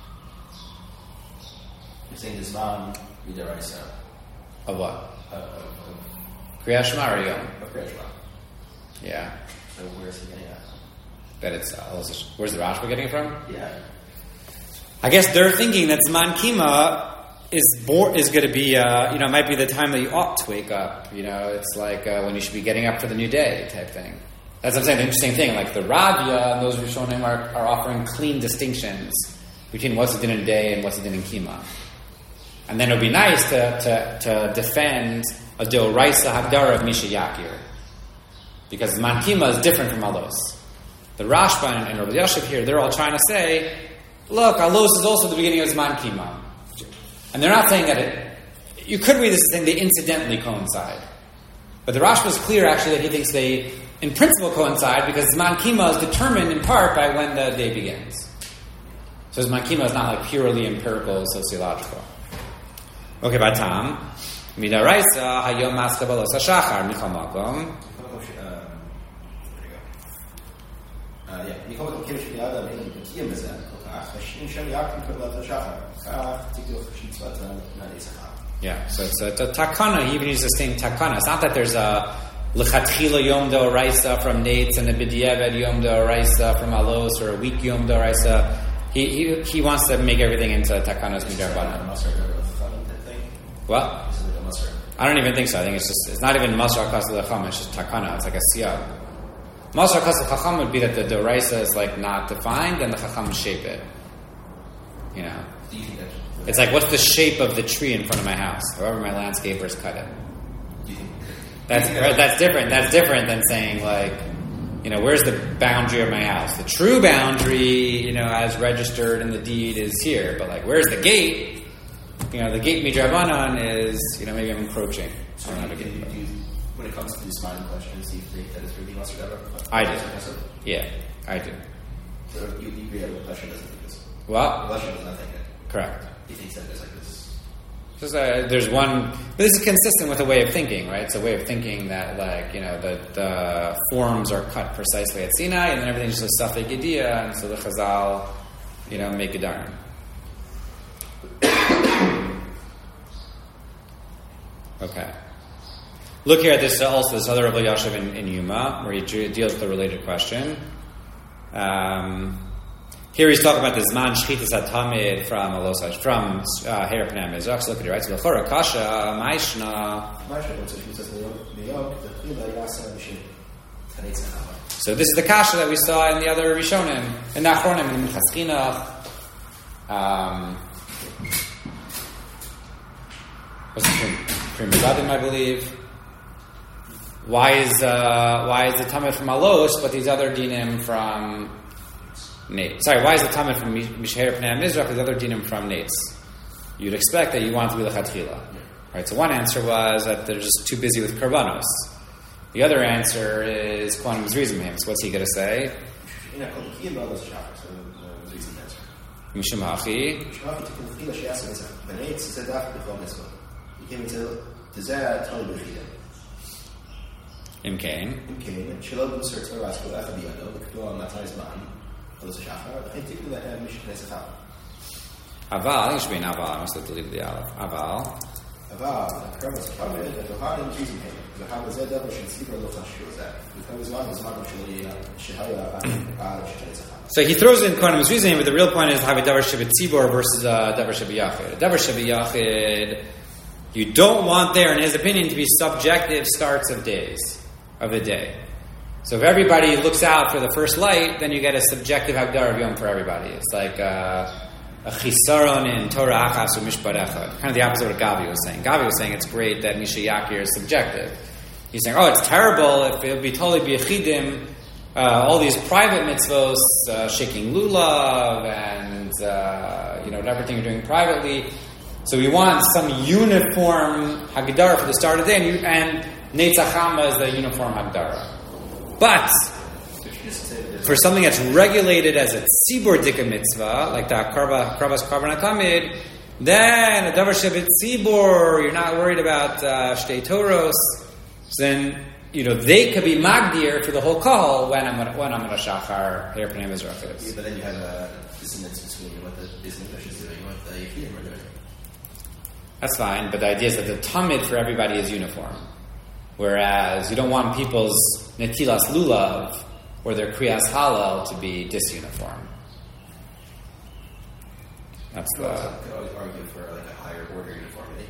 You're saying this Zman Midaraisa. Of what? Of Kriyat Shema or Yom? Of Kriyat Shema. Yeah. So where's he getting that? That it's, where's the Rashba getting it from? Yeah. I guess they're thinking that Zman Kima is going to be, it might be the time that you ought to wake up. It's like when you should be getting up for the new day type thing. That's what I'm saying, the interesting thing. Like the Ravya and those Rishonim are offering clean distinctions between what's a din in day and what's a din in Kima. And then it would be nice to defend a Deoraisa Hagdara of Misha Yakir. Because Zman Kima is different from Alos. The Rashba and Rabbi Yashiv here, they're all trying to say, look, Alos is also the beginning of Zman Kima. And they're not saying that you could read this as saying they incidentally coincide. But the Rashba is clear actually that he thinks they in principle coincide because Zman Kima is determined in part by when the day begins. So Zman Kima is not like purely empirical sociological. Okay, Batam. Midaraisa hayom maska balos hashachar michal makom. Yeah, so it's a takana. He even uses the same takana. It's not that there's a lechatchila yom d'oraisa from Nates and a b'diavad yom d'oraisa from Alos or a weak yom d'oraisa. He wants to make everything into takanas midarbanan. What? I don't even think so. I think it's not even masar kas l'chacham. It's just takana. It's like a siyag. Masar kas l'chacham would be that the d'oraisa is like not defined and the chacham shape it. It's like, what's the shape of the tree in front of my house? However my landscapers cut it. That's different. That's different than saying, like, where's the boundary of my house? The true boundary, as registered in the deed is here. But, like, where's the gate? The gate midrabanan is, maybe I'm encroaching. So I don't have a gate. When it comes to these minor questions, do you think that it's really must or never? I do. Yeah, I do. So you agree that the question doesn't think this? What? The question does not think it. Correct. He thinks that there's like this. Just, there's one. But this is consistent with a way of thinking, right? It's a way of thinking that, like, the forms are cut precisely at Sinai, and then everything's just a safek idea, and so the Chazal, make a darn. Okay. Look here at this also. This other Rabbi Yashiv in Yuma, where he deals with a related question. Here he's talking about the Zman Shchitas HaTamid from Alosaj, from Her Pnei Mizrach. So look at it, right? So L'chora Kasha, Ma'ishna. So this is the Kasha that we saw in the other Rishonim, in the Achronim, in Chaschinach. What's the Prim Begadim, I believe. Why is the Tamid from Alos, but these other dinim from Nates? Sorry, why is the Tamid from Mishaher Pnei Mizrach, these other dinim from Nates? You'd expect that you want to be lechatchila. Right, so one answer was that they're just too busy with karbanos. The other answer is Kohanim Zrizim him. So what's he going to say? Mishum Hachi. Imkain. Close to Shachar. I think that we should place a top. Aval, I think it should be an aval. I must have deleted the aleph. Aval. Aval, the Kermas Kamid, the Tohan and Jesus came. The Hamazed Devil should sleep or look on Shuzak. The Kermas was Mago Shihaya, so he throws in Kohanim reasoning, but the real point is have a Davar Shabbat Tzibor versus a Davar Shabbat Yachid. A Davar Shabbat Yachid, you don't want there, in his opinion, to be subjective starts of days, of the day. So if everybody looks out for the first light, then you get a subjective Hagdar of Yom for everybody. It's like a chisaron in Torah Achas or Mishpat Echad. Kind of the opposite of what Gavi was saying. Gavi was saying it's great that Misha Yakir is subjective. He's saying, it's terrible if it would be totally biyachidim, all these private mitzvos, shaking lulav and everything you're doing privately. So we want some uniform Hagdara for the start of the day, and Netzach Hama is the uniform Hagdara. But for something that's regulated as a tzibur dika mitzvah, like the kravas karban hatamid, then a davar shabbat tzibur, you're not worried about shtei toros. Then they could be magdir for the whole kahal when I'm going to shachar here pnei mizrachos. Yeah, but then you have a dissonance between what the Beis is doing and what the Yechidim are doing. That's fine, but the idea is that the tamid for everybody is uniform. Whereas you don't want people's netilas lulav or their kriyas halal to be disuniform. That's You could always argue for like a higher order uniformity.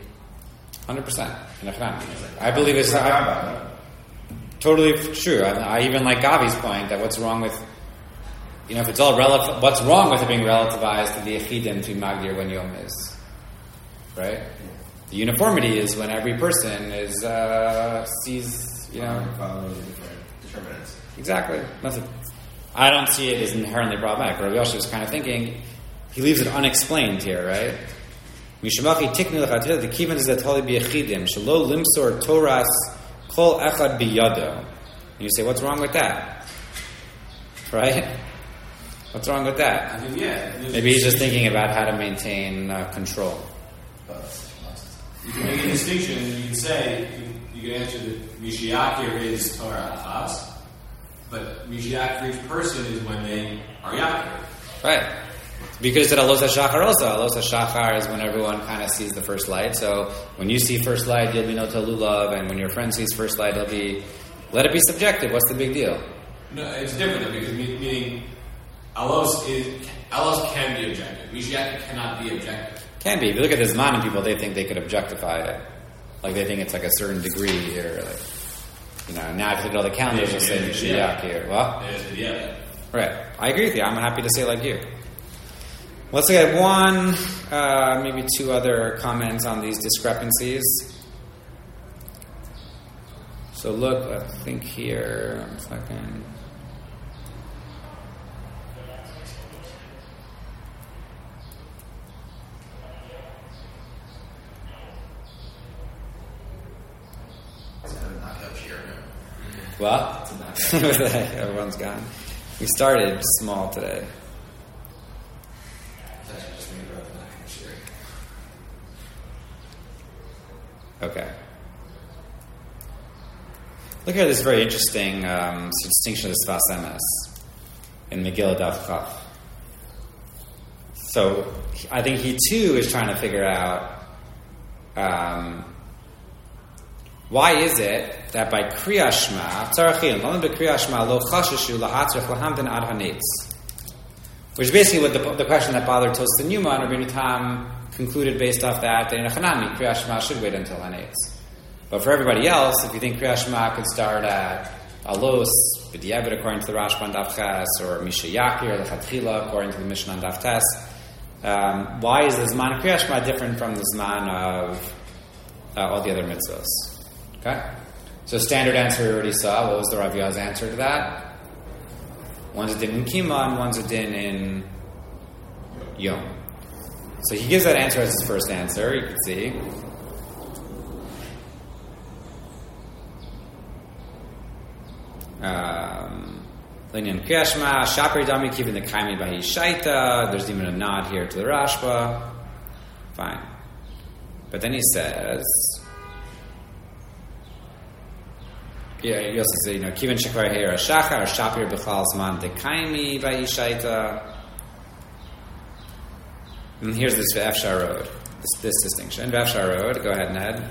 100%. I believe it's totally true. I even like Gavi's point that what's wrong with, if it's all relative, what's wrong with it being relativized to the Yechidim to Magdir when Yom is, right? The uniformity is when every person sees, following different determinants. Exactly. I don't see it as inherently problematic. Rabbi Yosef is kind of thinking, he leaves it unexplained here, right? Mishamachi tiknu lechatchila, the kivan is that holy biyachidim, shelo limsor toras kol echad biyado. And you say, what's wrong with that? Right? What's wrong with that? Maybe he's just thinking about how to maintain control. You can make a distinction. You can say, you can answer that Mishiakir is Torah Achas, but Mishiakir for each person is when they are Yakir. Right. Because at Alos HaShachar also, Alos HaShachar is when everyone kind of sees the first light. So when you see first light, you'll be no lulav, and when your friend sees first light, let it be subjective. What's the big deal? No, it's different though, because meaning Alos can be objective. Mishiakir cannot be objective. Can be. If you look at the Zmanim people, they think they could objectify it. Like they think it's like a certain degree here. Now if you look at all the calendars, they'll say Mishiach here. What? Yeah. Right. I agree with you. I'm happy to say like you. Let's look at one, maybe two other comments on these discrepancies. So look, I think here, 1 second. What? Everyone's gone. We started small today. Okay. Look at this very interesting distinction of the Sfas Emes in Megillah Daf Chaf. So I think he too is trying to figure out why is it that by Kriyas Shema, which is basically what the question that bothered Tosfos and Yuma, and Rabbeinu Tam concluded based off that in Hanami, Kriyas Shema should wait until Hanetz. But for everybody else, if you think Kriyas Shema could start at Alos, B'diavad according to the Rashba Daf Ches, or Misha Yakir, Lechatchila according to the Mishnah on Daf Tes, why is the Zman of Kriyas Shema different from the Zman of all the other mitzvahs? Okay? So standard answer we already saw. What was the Rav Yaz's answer to that? One's a din in Kima and one's a din in Yom. So he gives that answer as his first answer, you can see. Linyan Kriyas Shema, Shapir Dami Kivin the Kaimi Bahi Shaita. There's even a nod here to the Rashba. Fine. But then he says, you also say, Kivan Shekvar Heir Shachar, Shapir B'chal Zman Dekaimi by Yishaita. And here's this V'efshar road, this distinction. V'efshar road, go ahead and head.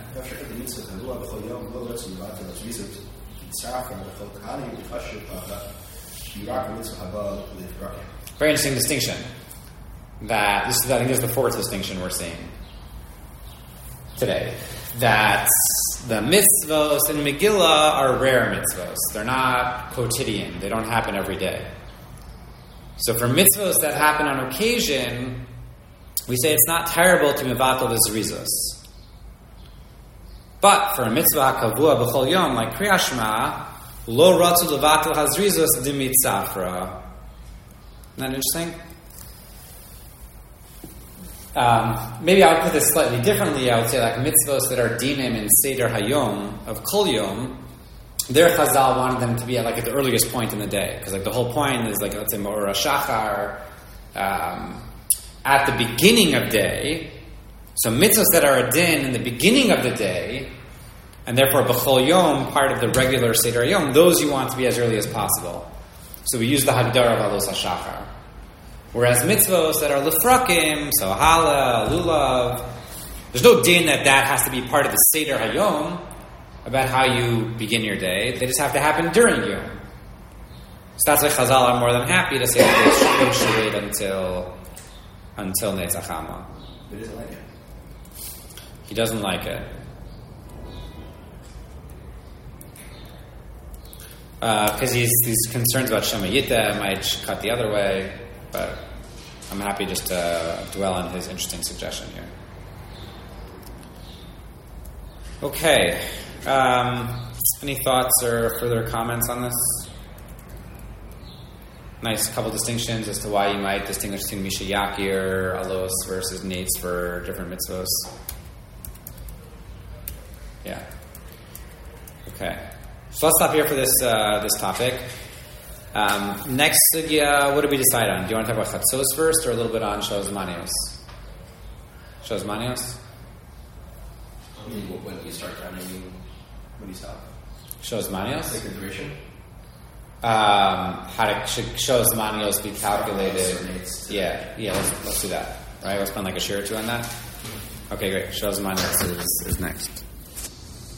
Very interesting distinction. I think this is the fourth distinction we're seeing today. That the mitzvos in Megillah are rare mitzvos. They're not quotidian. They don't happen every day. So for mitzvos that happen on occasion, we say it's not terrible to mevatel the zrizos. But for a mitzvah kavua b'chol yom, like Kriyat Shema, lo ratzu levatel hazrizos dimit safra. Isn't that interesting? Maybe I would put this slightly differently. I would say like mitzvos that are dinim in Seder Hayom of Kol Yom, their Chazal wanted them to be at the earliest point in the day, because the whole point is let's say Ma'or HaShachar at the beginning of day. So mitzvos that are a din in the beginning of the day, and therefore B'chol Yom, part of the regular Seder Hayom, those you want to be as early as possible. So we use the Hagdara of Alos HaShachar. Whereas mitzvos that are lefrakim, so hala, lulav, there's no din that has to be part of the Seder Hayom about how you begin your day. They just have to happen during Yom. So that's why Chazal are more than happy to say that they should wait until Netzach Hama. He doesn't like it. He doesn't like it. Because he's concerned about Shema Yiteh, might cut the other way. But I'm happy just to dwell on his interesting suggestion here. Okay. Any thoughts or further comments on this? Nice couple distinctions as to why you might distinguish between Misha Yakir, Alos versus Nates for different mitzvos. Yeah. Okay. So let's stop here for this topic. Next sugya, what did we decide on? Do you want to talk about Chatzos first, or a little bit on Shos Manios? Shos Manios? When you start counting, when you stop? Shos Manios? Like the duration? Should Shos Manios be calculated? Yeah, let's do that. Right, we'll spend like a share or two on that. Okay, great. Shos Manios is next.